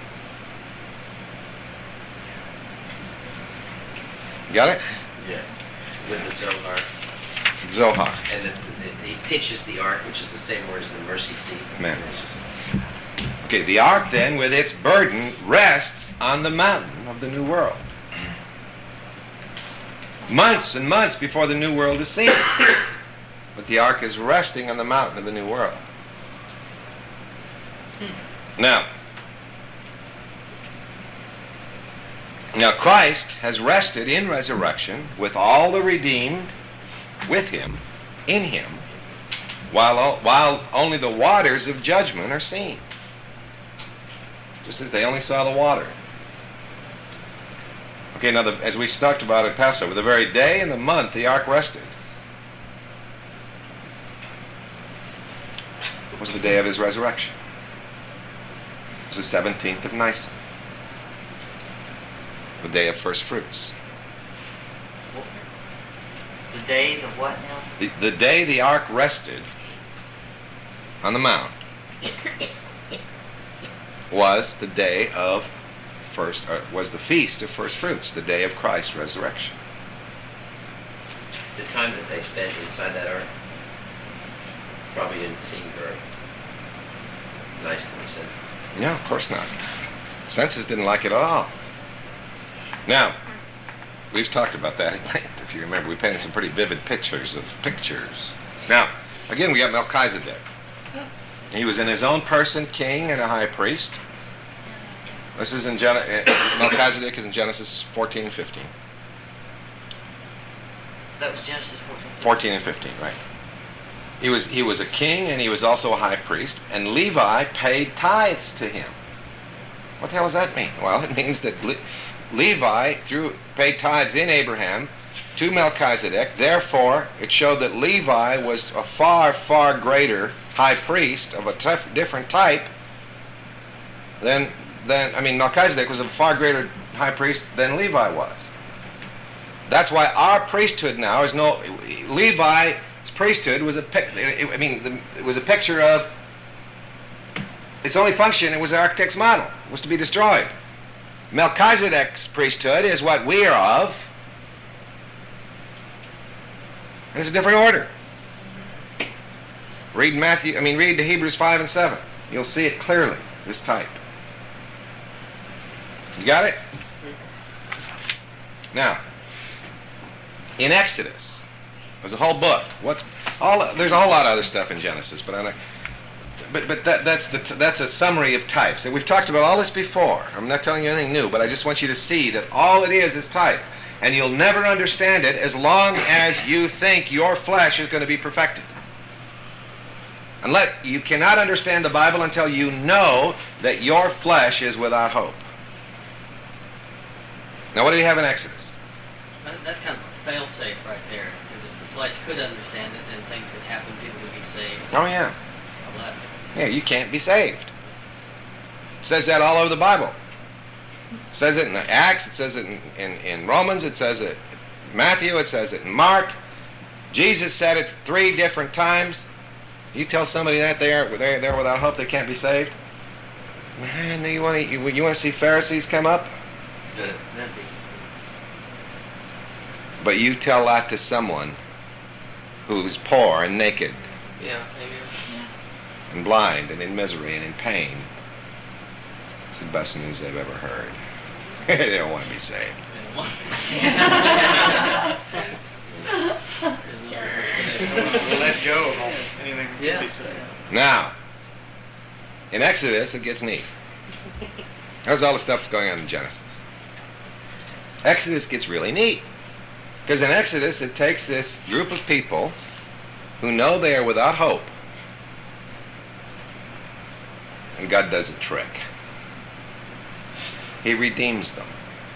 A: Got it?
C: Yeah. With the Zohar.
A: Zohar.
C: And he pitches the ark, which is the same word as the mercy seat.
A: Amen. Okay, the ark then, with its burden, rests on the mountain of the new world. Months and months before the new world is seen. But the ark is resting on the mountain of the new world. Now Christ has rested in resurrection with all the redeemed with him, in him, while only the waters of judgment are seen. Just as they only saw the water. Okay, now as we talked about at Passover, the very day and the month the ark rested was the day of his resurrection. It was the 17th of Nisan, the day of first fruits.
E: The day of what now?
A: The day the ark rested on the mount was the day of was the feast of first fruits, the day of Christ's resurrection.
C: The time that they spent inside that ark probably didn't seem very nice to the senses.
A: No, of course not. Senses didn't like it at all. Now, we've talked about that at length, if you remember. We painted some pretty vivid pictures of pictures. Now, again, we got Melchizedek. He was in his own person king and a high priest. This is in Melchizedek is in Genesis 14 and 15.
E: That was Genesis 14.
A: 14 and 15, right. He was a king and he was also a high priest, and Levi paid tithes to him. What the hell does that mean? Well, it means that Levi paid tithes in Abraham to Melchizedek. Therefore, it showed that Levi was a far, far greater high priest of a different type than Melchizedek was a far greater high priest than Levi was. That's why our priesthood now is Levi's priesthood was it was a picture of its only function. It was the architect's model. It was to be destroyed. Melchizedek's priesthood is what we are of, and it's a different order. Read Hebrews 5 and 7. You'll see it clearly, this type. You got it? Now, in Exodus, There's a whole book. There's a whole lot of other stuff in Genesis, but that's a summary of types. And we've talked about all this before. I'm not telling you anything new, but I just want you to see that all it is type. And you'll never understand it as long as you think your flesh is going to be perfected. You cannot understand the Bible until you know that your flesh is without hope. Now, what do we have in Exodus?
E: That's kind of a fail-safe right there. Because if the flesh could understand it, then things would happen, people would be saved.
A: Oh, yeah.
E: All that.
A: Yeah, you can't be saved. It says that all over the Bible. It says it in Acts, it says it in Romans, it says it in Matthew, it says it in Mark. Jesus said it 3 different times. You tell somebody that they're without hope, they can't be saved. Man, you want to see Pharisees come up?
C: That'd be.
A: But you tell that to someone who's poor and naked
E: Yeah, amen.
A: and blind and in misery and in pain. It's the best news they've ever heard. They don't want to be saved.
B: We'll let go of anything that can be said.
A: Now, in Exodus, it gets neat. That's all the stuff that's going on in Genesis. Exodus gets really neat. Because in Exodus, it takes this group of people who know they are without hope, and God does a trick. He redeems them.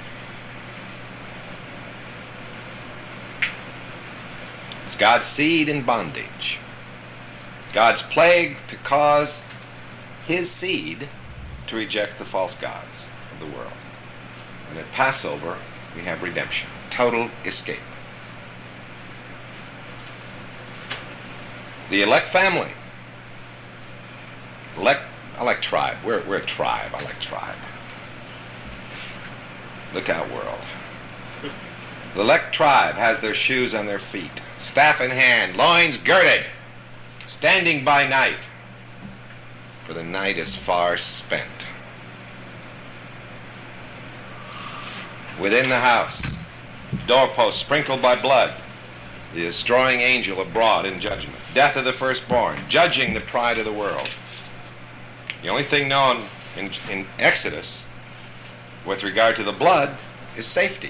A: It's God's seed in bondage. God's plague to cause his seed to reject the false gods of the world. And at Passover, we have redemption. Total escape. The elect family. I like tribe. We're a tribe. I like tribe. Look out, world. The elect tribe has their shoes on their feet, staff in hand, loins girded, standing by night, for the night is far spent. Within the house, doorposts sprinkled by blood, the destroying angel abroad in judgment, death of the firstborn, judging the pride of the world. The only thing known in Exodus with regard to the blood is safety.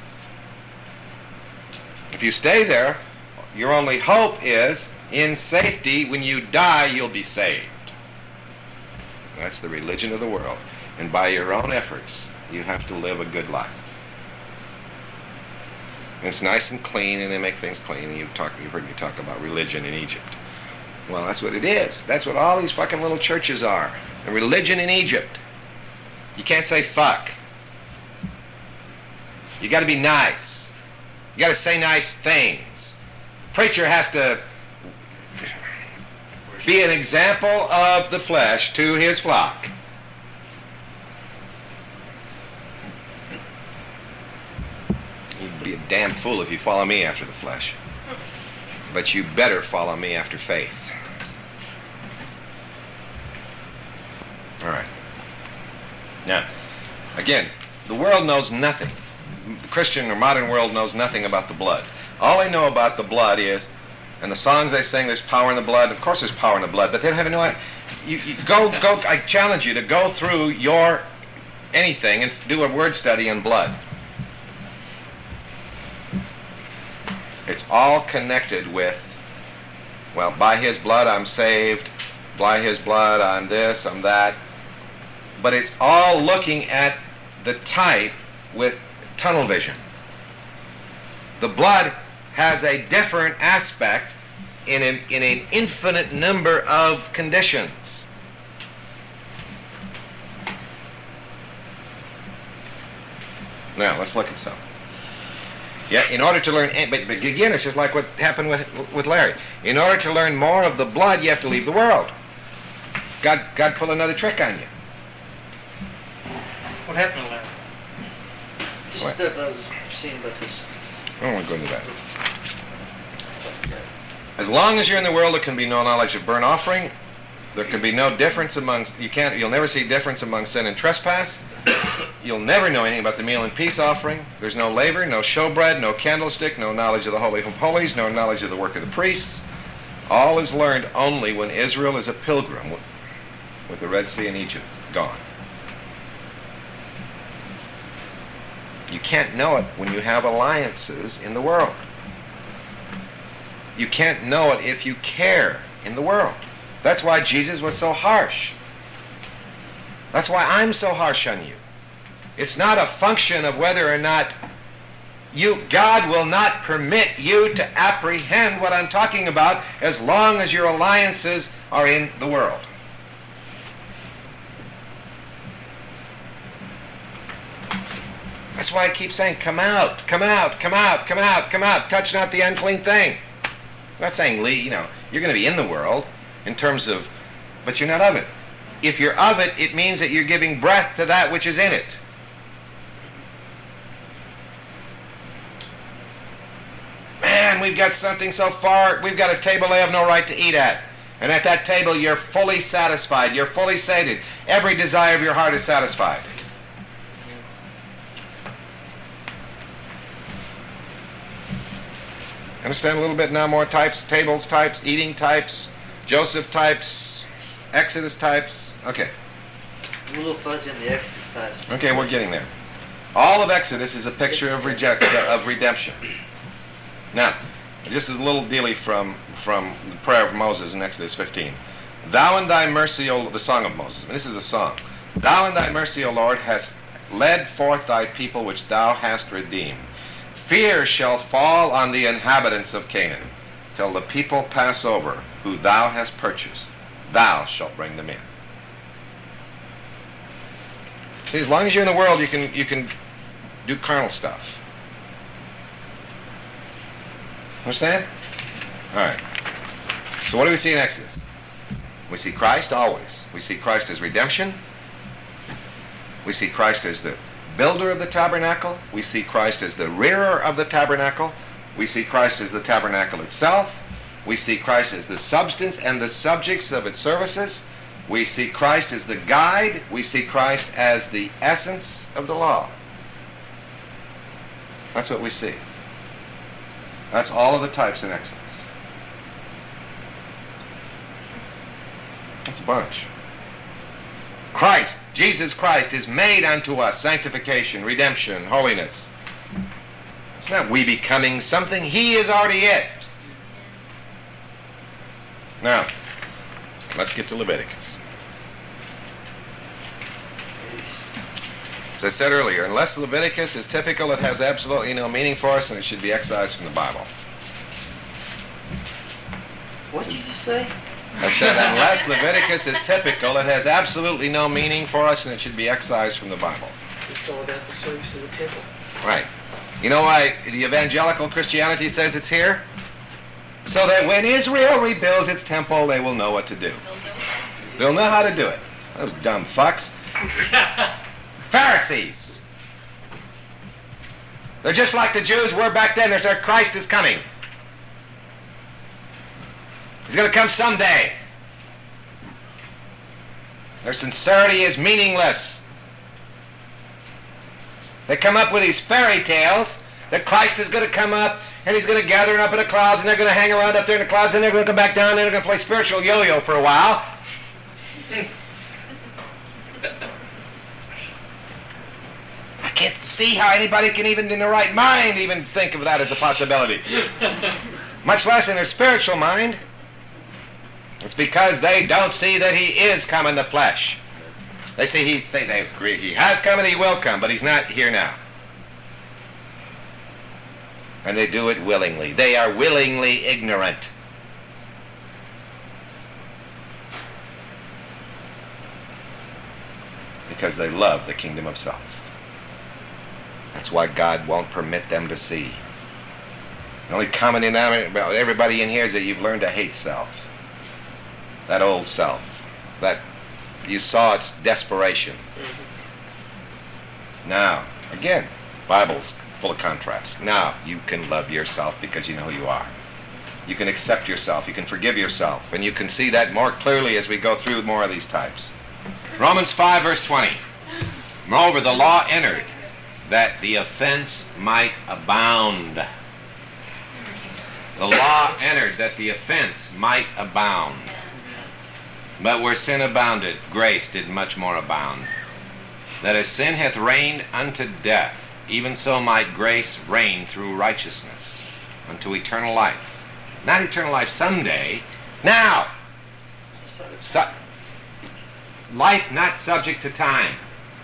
A: If you stay there, your only hope is in safety. When you die, you'll be saved. That's the religion of the world. And by your own efforts, you have to live a good life. And it's nice and clean, and they make things clean. And you've heard me talk about religion in Egypt. Well, that's what it is. That's what all these fucking little churches are. A religion in Egypt. You can't say fuck. You got to be nice. You got to say nice things. Preacher has to be an example of the flesh to his flock. You'd be a damn fool if you follow me after the flesh. But you better follow me after faith. All right. Now, again, the world knows nothing. The Christian or modern world knows nothing about the blood. All they know about the blood is, and the songs they sing, there's power in the blood. Of course there's power in the blood, but they don't have no idea. You go, I challenge you to go through your anything and do a word study on blood. It's all connected with, well, by his blood I'm saved, by his blood I'm this, I'm that. But it's all looking at the type with tunnel vision. The blood has a different aspect in an infinite number of conditions. Now, let's look at some. Yeah, in order to learn, but again, it's just like what happened with Larry. In order to learn more of the blood, you have to leave the world. God pulled another trick on you.
B: What happened to Larry?
I: Just
A: What?
I: stuff I was seeing about this.
A: I don't want to go into that. As long as you're in the world, there can be no knowledge of burnt offering There can be no difference among, you'll never see difference among sin and trespass. You'll never know anything about the meal and peace offering. There's no laver, no showbread, no candlestick, no knowledge of the Holy of Holies, no knowledge of the work of the priests. All is learned only when Israel is a pilgrim with the Red Sea and Egypt gone. You can't know it when you have alliances in the world. You can't know it if you care in the world. That's why Jesus was so harsh. That's why I'm so harsh on you. It's not a function of whether or not God will not permit you to apprehend what I'm talking about as long as your alliances are in the world. That's why I keep saying, come out, come out, come out, come out, come out, touch not the unclean thing. I'm not saying, you're going to be in the world in terms of, but you're not of it. If you're of it, it means that you're giving breath to that which is in it. Man, we've got something so far, we've got a table they have no right to eat at. And at that table, you're fully satisfied, you're fully sated. Every desire of your heart is satisfied. Understand a little bit now more types, tables types, eating types, Joseph types, Exodus types. Okay.
I: I'm a little fuzzy on the Exodus types.
A: Okay, we're getting there. All of Exodus is a picture of redemption. Now, just as a little dealy from the prayer of Moses in Exodus 15. Thou in thy mercy, O the song of Moses. And this is a song. Thou in thy mercy, O Lord, hast led forth thy people which thou hast redeemed. Fear shall fall on the inhabitants of Canaan, till the people pass over, who thou hast purchased. Thou shalt bring them in. See, as long as you're in the world, you can do carnal stuff. Understand? All right. So what do we see in Exodus? We see Christ always. We see Christ as redemption. We see Christ as the builder of the tabernacle. We see Christ as the rearer of the tabernacle. We see Christ as the tabernacle itself. We see Christ as the substance and the subjects of its services. We see Christ as the guide. We see Christ as the essence of the law. That's what we see. That's all of the types in Exodus. That's a bunch. Christ, Jesus Christ, is made unto us sanctification, redemption, holiness. It's not we becoming something. He is already it. Now, let's get to Leviticus. As I said earlier, unless Leviticus is typical, it has absolutely no meaning for us, and it should be excised from the Bible.
I: What did you just say?
A: I said, unless Leviticus is typical, it has absolutely no meaning for us, and it should be excised from the Bible.
D: It's all about the service of the temple.
A: Right. You know why the evangelical Christianity says it's here? So that when Israel rebuilds its temple, they will know what to do. They'll know how to do it. Those dumb fucks. Pharisees. They're just like the Jews were back then. They said Christ is coming. He's going to come someday. Their sincerity is meaningless. They come up with these fairy tales that Christ is going to come up and he's going to gather up in the clouds and they're going to hang around up there in the clouds and they're going to come back down and they're going to play spiritual yo-yo for a while. I can't see how anybody can even in their right mind even think of that as a possibility. Much less in their spiritual mind. It's because they don't see that he is come in the flesh. They see they agree he has come and he will come, but he's not here now. And they do it willingly. They are willingly ignorant. Because they love the kingdom of self. That's why God won't permit them to see. The only common denominator about everybody in here is that you've learned to hate self. That old self. That you saw its desperation. Now, again, Bible's full of contrast. Now you can love yourself because you know who you are. You can accept yourself. You can forgive yourself. And you can see that more clearly as we go through more of these types. Romans 5, verse 20. Moreover, the law entered that the offense might abound. The law entered that the offense might abound. But where sin abounded, grace did much more abound. That as sin hath reigned unto death, even so might grace reign through righteousness unto eternal life. Not eternal life someday, now. Life not subject to time.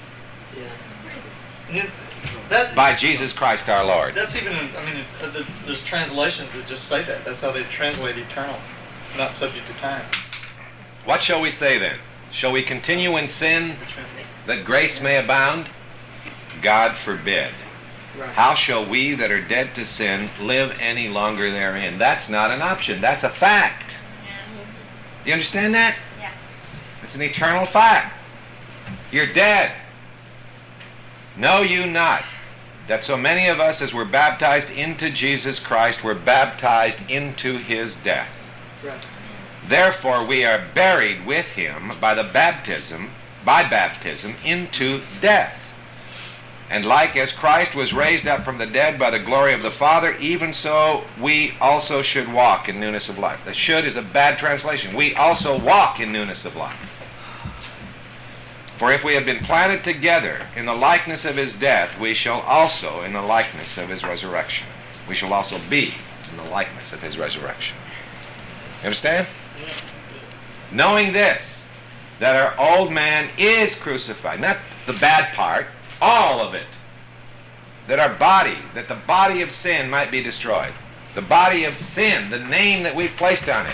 A: By Jesus Christ our Lord.
B: That's even, there's translations that just say that. That's how they translate eternal, not subject to time.
A: What shall we say then? Shall we continue in sin that grace may abound? God forbid.
D: Right.
A: How shall we that are dead to sin live any longer therein? That's not an option. That's a fact. Do you understand that?
H: Yeah.
A: It's an eternal fact. You're dead. Know you not that so many of us as were baptized into Jesus Christ were baptized into his death.
D: Right.
A: Therefore we are buried with him by baptism into death. And like as Christ was raised up from the dead by the glory of the Father, even so we also should walk in newness of life. The should is a bad translation. We also walk in newness of life. For if we have been planted together in the likeness of his death, we shall also in the likeness of his resurrection. We shall also be in the likeness of his resurrection. You understand? Knowing this, that our old man is crucified, not the bad part, all of it. That the body of sin might be destroyed. The body of sin, the name that we've placed on it.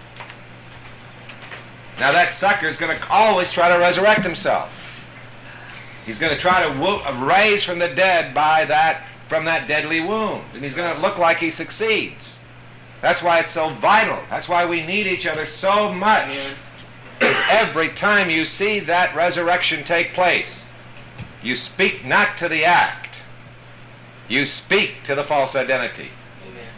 A: Now that sucker is going to always try to resurrect himself. He's going to try to raise from the dead from that deadly wound. And he's going to look like he succeeds. That's why it's so vital. That's why we need each other so much. Every time you see that resurrection take place, you speak not to the act. You speak to the false identity.
D: Amen.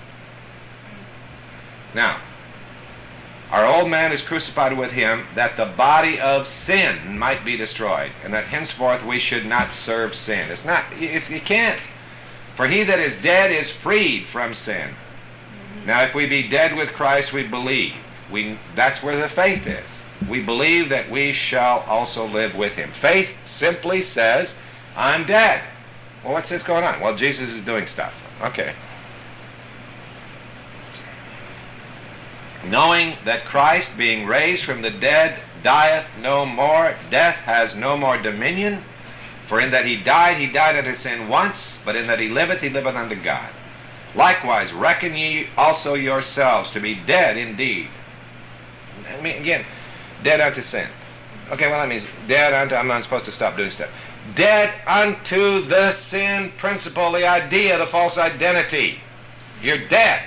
A: Now, our old man is crucified with him that the body of sin might be destroyed, and that henceforth we should not serve sin. You can't. For he that is dead is freed from sin. Now, if we be dead with Christ, we believe. That's where the faith is. We believe that we shall also live with him. Faith simply says, I'm dead. Well, what's this going on? Well, Jesus is doing stuff. Okay. Knowing that Christ, being raised from the dead, dieth no more, death has no more dominion. For in that he died unto sin once, but in that he liveth unto God. Likewise, reckon ye also yourselves to be dead indeed. Again, dead unto sin. Okay, well, that means dead unto, I'm not supposed to stop doing stuff. Dead unto the sin principle, the idea, the false identity. You're dead.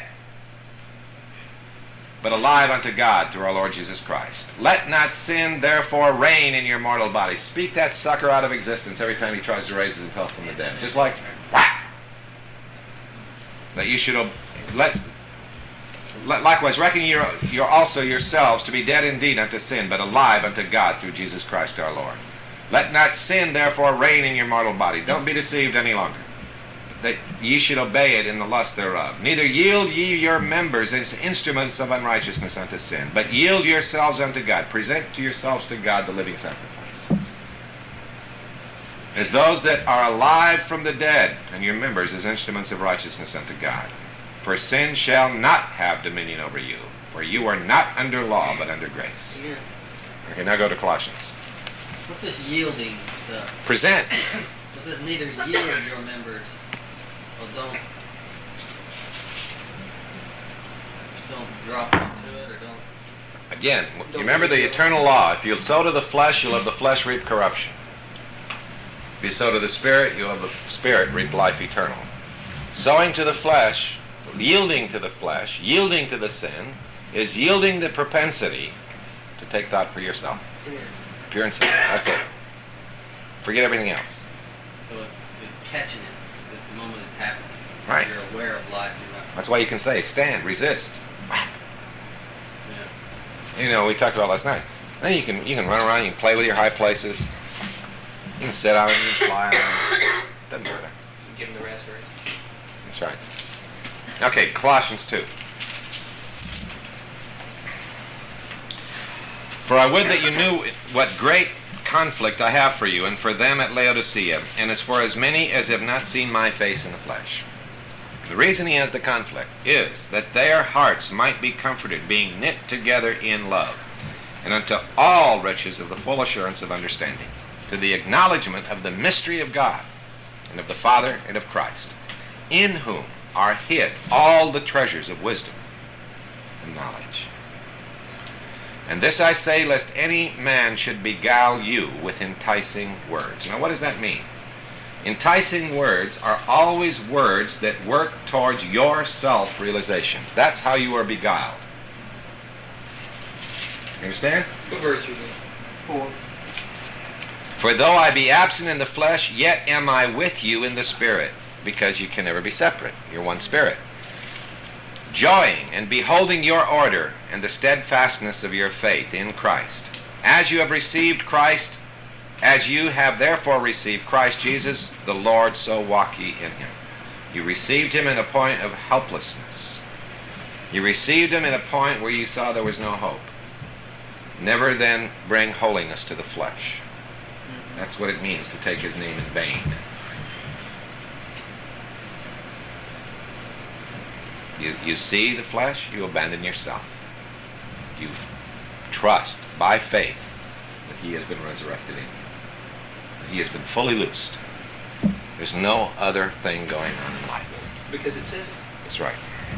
A: But alive unto God through our Lord Jesus Christ. Let not sin therefore reign in your mortal body. Speak that sucker out of existence every time he tries to raise himself from the dead. Just like whack. That you should likewise reckon you're also yourselves to be dead indeed unto sin, but alive unto God through Jesus Christ our Lord. Let not sin therefore reign in your mortal body. Don't be deceived any longer, that ye should obey it in the lust thereof. Neither yield ye your members as instruments of unrighteousness unto sin, but yield yourselves unto God. Present to yourselves to God the living sacrifice. As those that are alive from the dead, and your members as instruments of righteousness unto God. For sin shall not have dominion over you, for you are not under law, but under grace.
E: Yeah.
A: Okay, now go to Colossians.
E: What's this yielding stuff?
A: Present.
E: It says neither yield your members. Well, don't drop into it, or don't.
A: Again, you remember the eternal law. If you sow to the flesh, you'll have the flesh reap corruption. If you sow to the Spirit, you'll have the Spirit reap life eternal. Sowing to the flesh, yielding to the flesh, yielding to the sin, is yielding the propensity to take thought for yourself. Pure and simple. That's it. Forget everything else.
E: So it's catching it at the moment it's happening.
A: Right.
E: You're aware of life. You're not
A: That's why you can say, stand, resist.
E: Yeah.
A: You know, we talked about last night. Then you can run around, you can play with your high places. You can sit on them, you can fly on them. Doesn't matter.
D: Give them the raspberries.
A: That's right. Okay, Colossians 2. For I would that you knew what great conflict I have for you and for them at Laodicea, and as for as many as have not seen my face in the flesh. The reason he has the conflict is that their hearts might be comforted, being knit together in love, and unto all riches of the full assurance of understanding, to the acknowledgement of the mystery of God, and of the Father and of Christ, in whom are hid all the treasures of wisdom and knowledge. And this I say, lest any man should beguile you with enticing words. Now, what does that mean? Enticing words are always words that work towards your self-realization. That's how you are beguiled. You understand?
D: What verse you 4.
A: For though I be absent in the flesh, yet am I with you in the spirit, because you can never be separate. You're one spirit. Joying and beholding your order and the steadfastness of your faith in Christ. As you have received Christ, as you have therefore received Christ Jesus the Lord, so walk ye in him. You received him in a point of helplessness. You received him in a point where you saw there was no hope. Never then bring holiness to the flesh. That's what it means to take his name in vain. You see the flesh, you abandon yourself. You trust by faith that he has been resurrected in you. That he has been fully loosed. There's no other thing going on in life.
D: Because it says it.
A: That's right.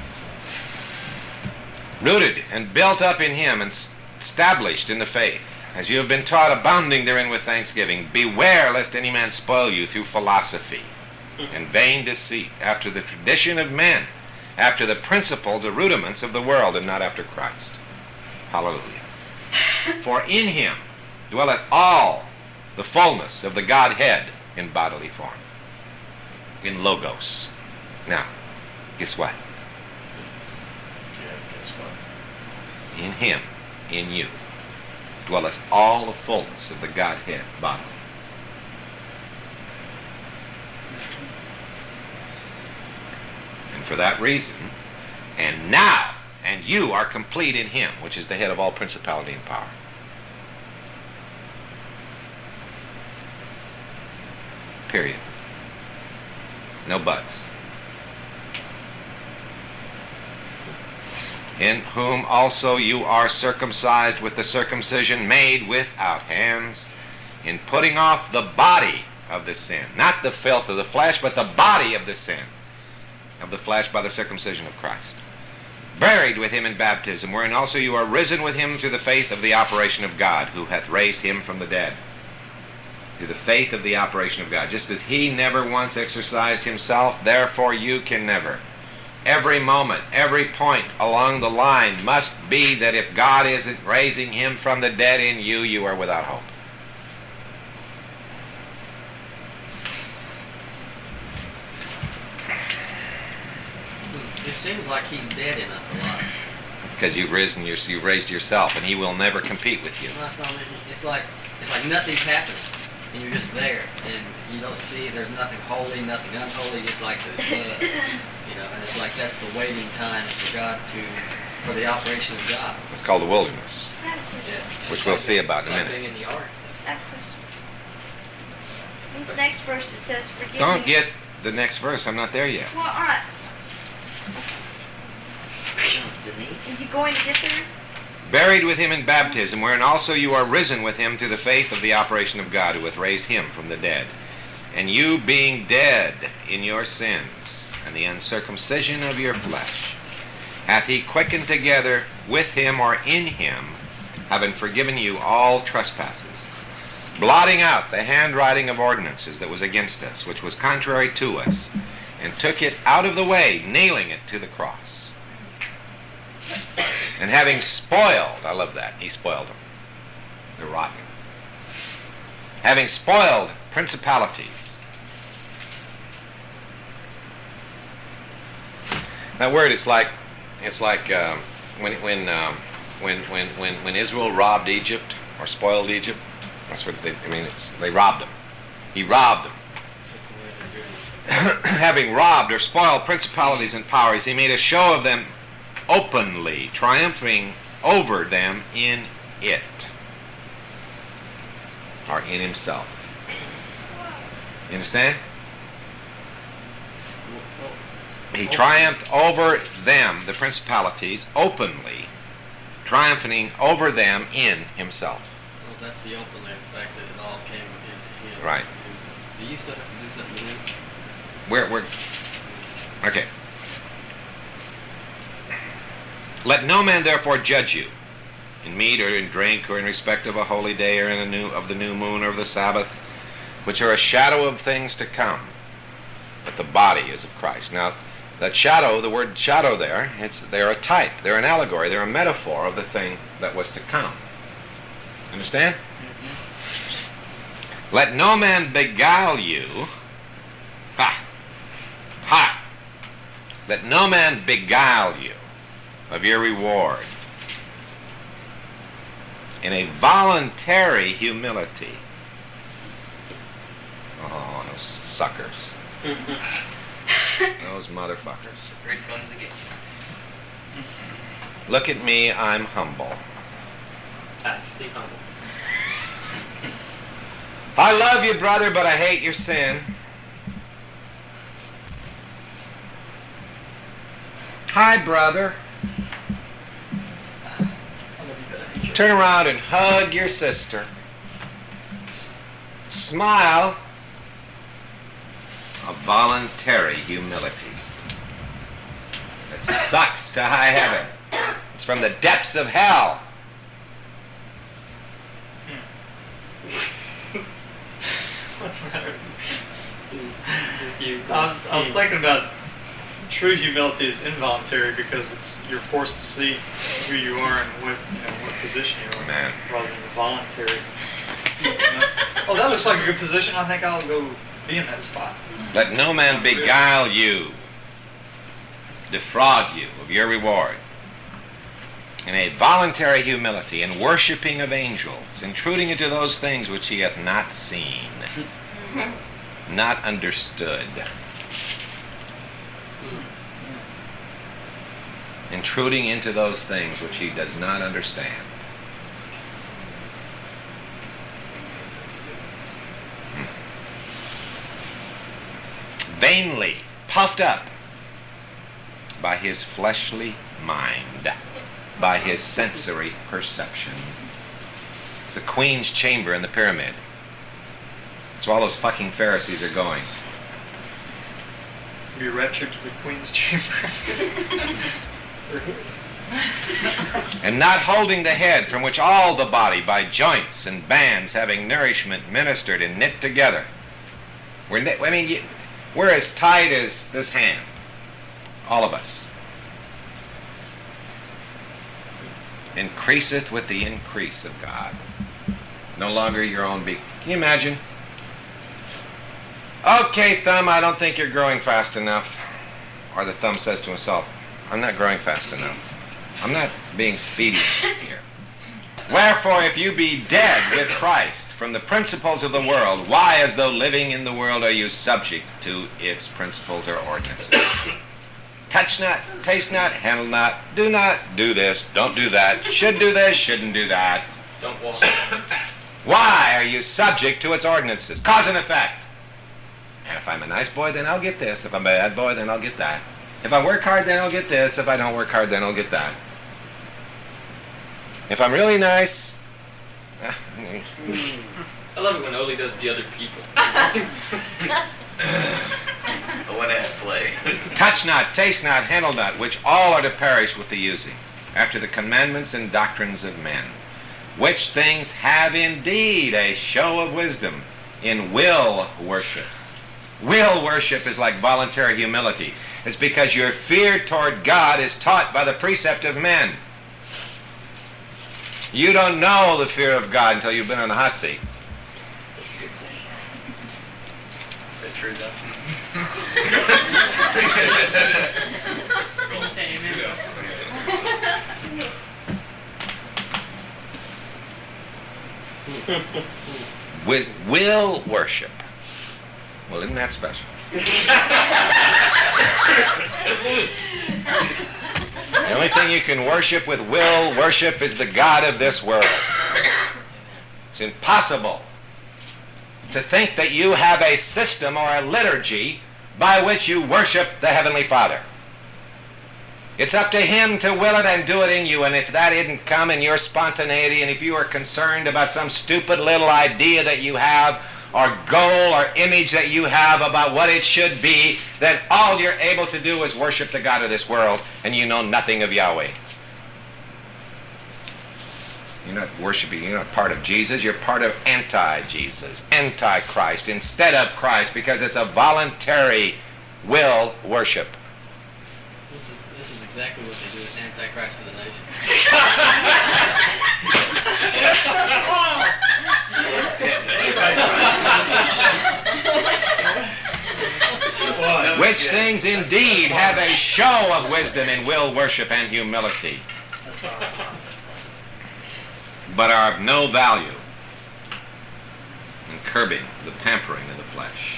A: Rooted and built up in him and established in the faith, as you have been taught, abounding therein with thanksgiving. Beware lest any man spoil you through philosophy and vain deceit, after the tradition of men, after the principles, the rudiments of the world, and not after Christ. Hallelujah. For in him dwelleth all the fullness of the Godhead in bodily form, in Logos. Now, guess what?
E: Yeah, guess what?
A: In him, in you, dwelleth all the fullness of the Godhead bodily. And for that reason, and now, and you are complete in him, which is the head of all principality and power. Period. No buts. In whom also you are circumcised with the circumcision made without hands, in putting off the body of the sin, not the filth of the flesh, but the body of the sin of the flesh by the circumcision of Christ. Buried with him in baptism, wherein also you are risen with him through the faith of the operation of God, who hath raised him from the dead. Through the faith of the operation of God. Just as he never once exercised himself, therefore you can never. Every moment, every point along the line must be that if God isn't raising him from the dead in you, you are without hope.
E: It seems like he's dead in us a lot.
A: It's because you've raised yourself, and he will never compete with you.
E: Well, it's like nothing's happening, and you're just there, and you don't see. There's nothing holy, nothing unholy, just like the blood. You know, and it's like that's the waiting time for the operation of God.
A: It's called the wilderness,
H: I have a question.
E: Yeah.
A: which we'll see about in a
D: Like being
A: minute.
D: in the ark.
H: I have a question. This next verse, it says, forgive
A: Don't
H: me.
A: get the next verse. I'm not there yet.
H: Well, alright.
C: Denise?
H: Are you going to get there?
A: Buried with him in baptism, wherein also you are risen with him through the faith of the operation of God, who hath raised him from the dead. And you being dead in your sins, and the uncircumcision of your flesh, hath he quickened together with him, or in him, having forgiven you all trespasses, blotting out the handwriting of ordinances that was against us, which was contrary to us, and took it out of the way, nailing it to the cross. And having spoiled, I love that, he spoiled them. They're rotten. Having spoiled principalities, That word, it's like when Israel robbed Egypt or spoiled Egypt. That's what they robbed them. He robbed them. Having robbed or spoiled principalities and powers, he made a show of them openly, triumphing over them in it, or in himself. You understand? He triumphed over them, the principalities, openly, triumphing over them in himself.
E: Well, that's the openly, the fact that it all came into him.
A: Right.
E: Do you still have to do something with this?
A: We're okay. Let no man therefore judge you in meat or in drink or in respect of a holy day or in the new moon or of the Sabbath, which are a shadow of things to come, but the body is of Christ. Now, that shadow, the word shadow there, they're a type, they're an allegory, they're a metaphor of the thing that was to come. Understand? Mm-hmm. Let no man beguile you. Ha! Ha! Let no man beguile you of your reward in a voluntary humility. Oh, those suckers. Those motherfuckers.
C: Great fun's again.
A: Look at me, I'm humble.
B: Stay humble.
A: I love you, brother, but I hate your sin. Hi, brother. Turn around and hug your sister. Smile. A voluntary humility. It sucks to high heaven. It's from the depths of hell.
B: What's the matter? I was thinking about true humility is involuntary because you're forced to see who you are and what position you are,
A: Man.
B: rather than voluntary. Oh, that looks like a good position. I think I'll go be in that spot.
A: Let no man beguile you, defraud you of your reward, in a voluntary humility and worshipping of angels, intruding into those things which he hath not seen, not understood. Intruding into those things which he does not understand. Vainly puffed up by his fleshly mind, by his sensory perception. It's the queen's chamber in the pyramid. That's where all those fucking Pharisees are going.
B: Be raptured to the queen's chamber.
A: And not holding the head, from which all the body by joints and bands having nourishment ministered and knit together. We're as tight as this hand, all of us. Increaseth with the increase of God. No longer your own being. Can you imagine? Okay, thumb, I don't think you're growing fast enough. Or the thumb says to himself, I'm not growing fast enough. I'm not being speedy here. Wherefore, if you be dead with Christ from the principles of the world, why, as though living in the world, are you subject to its principles or ordinances? Touch not, taste not, handle not, do this, don't do that, should do this, shouldn't do that.
C: Don't walk.
A: Why are you subject to its ordinances? Cause and effect. And if I'm a nice boy, then I'll get this. If I'm a bad boy, then I'll get that. If I work hard, then I'll get this. If I don't work hard, then I'll get that. If I'm really nice...
C: I love it when Oli does the other people. I want to have play.
A: Touch not, taste not, handle not, which all are to perish with the using, after the commandments and doctrines of men, which things have indeed a show of wisdom in will worship. Will worship is like voluntary humility. It's because your fear toward God is taught by the precept of men. You don't know the fear of God until you've been on the hot seat.
C: Is that true, though?
A: Will worship. Well, isn't that special? The only thing you can worship with will worship is the God of this world. It's impossible to think that you have a system or a liturgy by which you worship the Heavenly Father. It's up to Him to will it and do it in you, and if that didn't come in your spontaneity, and if you are concerned about some stupid little idea that you have, or goal or image that you have about what it should be, then all you're able to do is worship the God of this world, and you know nothing of Yahweh. You're not worshiping, you're not part of Jesus, you're part of anti-Jesus, anti-Christ, instead of Christ, because it's a voluntary will worship.
E: This is exactly what they do with Antichrist for the nation.
A: Which things indeed have a show of wisdom in will worship and humility, but are of no value in curbing the pampering of the flesh.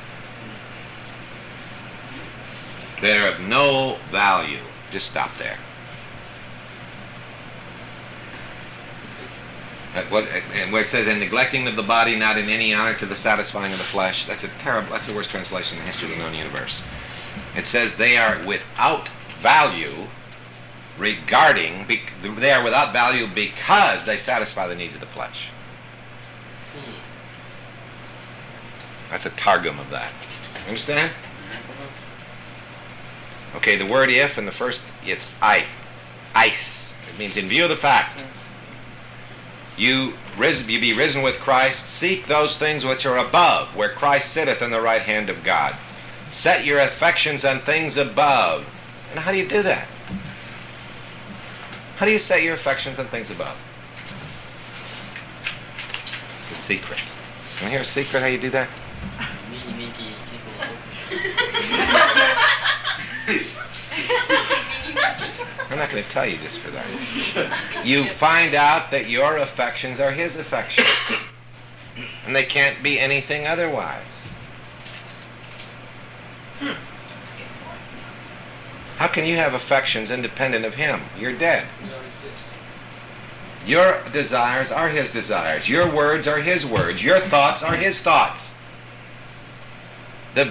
A: They're of no value. Just stop there. And where it says, "in neglecting of the body, not in any honor to the satisfying of the flesh," that's the worst translation in the history of the known universe. It says they are without value they are without value because they satisfy the needs of the flesh. That's a targum of that. Understand? Okay, the word "if" in the first, it's ice. It means in view of the fact. You be risen with Christ, seek those things which are above, where Christ sitteth on the right hand of God. Set your affections on things above. And how do you do that? How do you set your affections on things above? It's a secret. You want to hear a secret how you do that? I'm not going to tell you just for that. You find out that your affections are His affections. And they can't be anything otherwise. How can you have affections independent of Him? You're dead. Your desires are His desires. Your words are His words. Your thoughts are His thoughts. The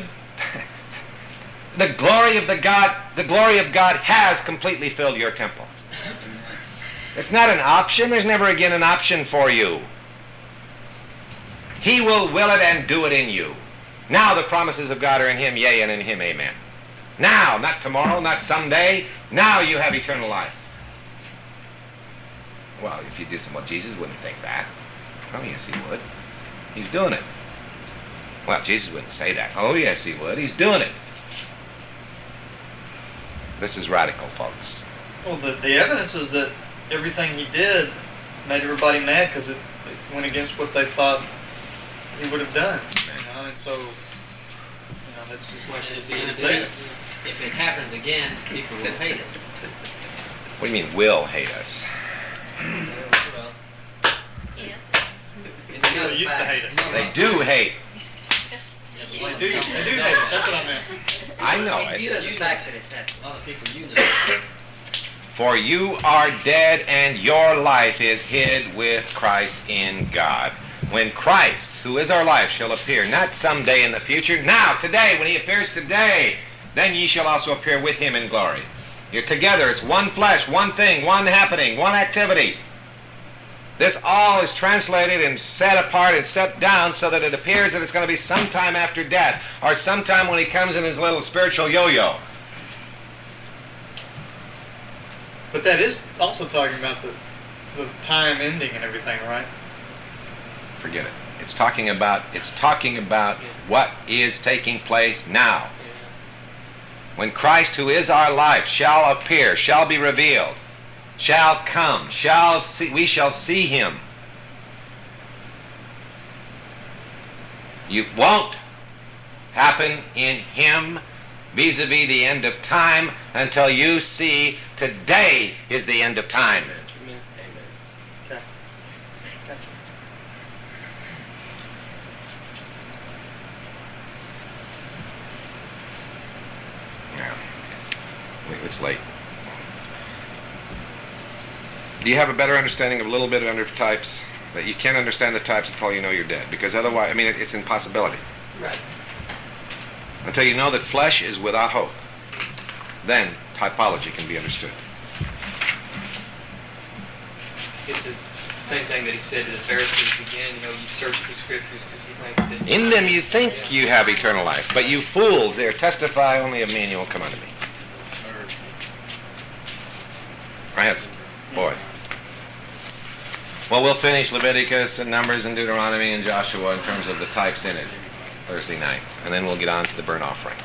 A: glory of God has completely filled your temple. It's not an option. There's never again an option for you. He will it and do it in you. Now the promises of God are in Him, yea, and in Him, amen. Now, not tomorrow, not someday. Now you have eternal life. Well, if you do something, well, Jesus wouldn't think that. Oh, yes, He would. He's doing it. Well, Jesus wouldn't say that. Oh, yes, He would. He's doing it. This is radical, folks.
B: Well, the evidence is that everything He did made everybody mad because it went against what they thought He would have done. And so, that's just like it's there.
E: If it happens again, people will hate us.
A: What do you mean, will hate us?
B: They used to hate us.
A: They do hate.
B: They do hate us. That's what I meant.
A: I know it.
D: You know the fact that it's happening.
E: A lot of people you know.
A: For you are dead, and your life is hid with Christ in God. When Christ, who is our life, shall appear, not someday in the future, now, today, when He appears today, then ye shall also appear with Him in glory. You're together. It's one flesh, one thing, one happening, one activity. This all is translated and set apart and set down so that it appears that it's going to be sometime after death, or sometime when He comes in His little spiritual yo-yo.
B: But that is also talking about the time ending and everything, right?
A: Forget it. It's talking about what is taking place now. When Christ, who is our life, shall appear, shall be revealed, shall come, we shall see Him. It won't happen in Him vis-a-vis the end of time until you see today is the end of time.
B: Okay. Gotcha.
A: It's late. Do you have a better understanding of a little bit under types? That you can't understand the types until you know you're dead. Because otherwise, I mean, it's an impossibility.
D: Right.
A: Until you know that flesh is without hope, then typology can be understood.
D: It's the same thing that he said to the Pharisees again. You search the scriptures because you think that
A: In them you think you have eternal life, but you fools, there testify only of me, and you won't come unto me. Boy. Well, we'll finish Leviticus and Numbers and Deuteronomy and Joshua in terms of the types in it Thursday night, and then we'll get on to the burnt offering.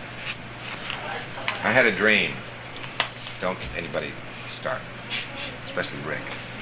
A: I had a dream. Don't anybody start, especially Rick.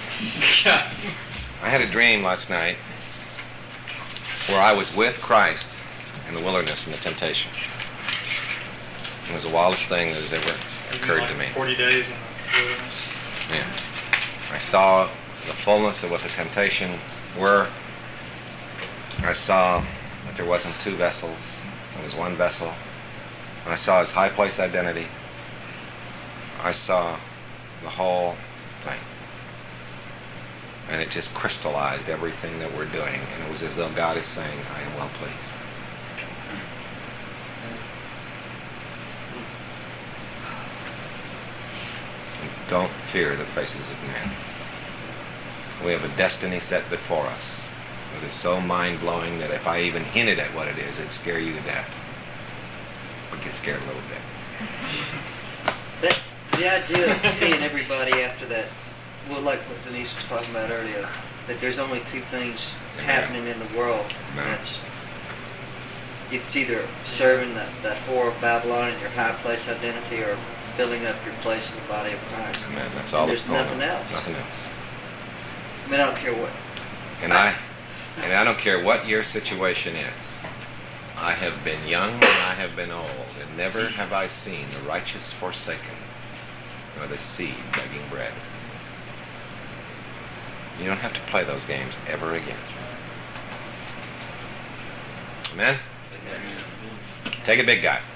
A: I had a dream last night where I was with Christ in the wilderness in the temptation. It was the wildest thing that has ever occurred to me.
B: 40 days in the wilderness.
A: Yeah. I saw the fullness of what the temptations were. I saw that there wasn't two vessels. There was one vessel. And I saw his high place identity. I saw the whole thing. And it just crystallized everything that we're doing. And it was as though God is saying, I am well pleased. And don't fear the faces of men. We have a destiny set before us that is so mind-blowing that if I even hinted at what it is, it'd scare you to death. But get scared a little bit.
I: The idea of seeing everybody after that, well, like what Denise was talking about earlier, that there's only two things happening in the world.
A: No.
I: That's it's either serving that whore of Babylon in your high place identity, or filling up your place in the body of Christ.
A: Amen. That's all that's
I: there's
A: going
I: nothing
A: on.
I: else.
A: Nothing else.
I: I mean, I don't care what.
A: And I don't care what your situation is. I have been young and I have been old, and never have I seen the righteous forsaken, nor the seed begging bread. You don't have to play those games ever again. Amen? Take a big guy.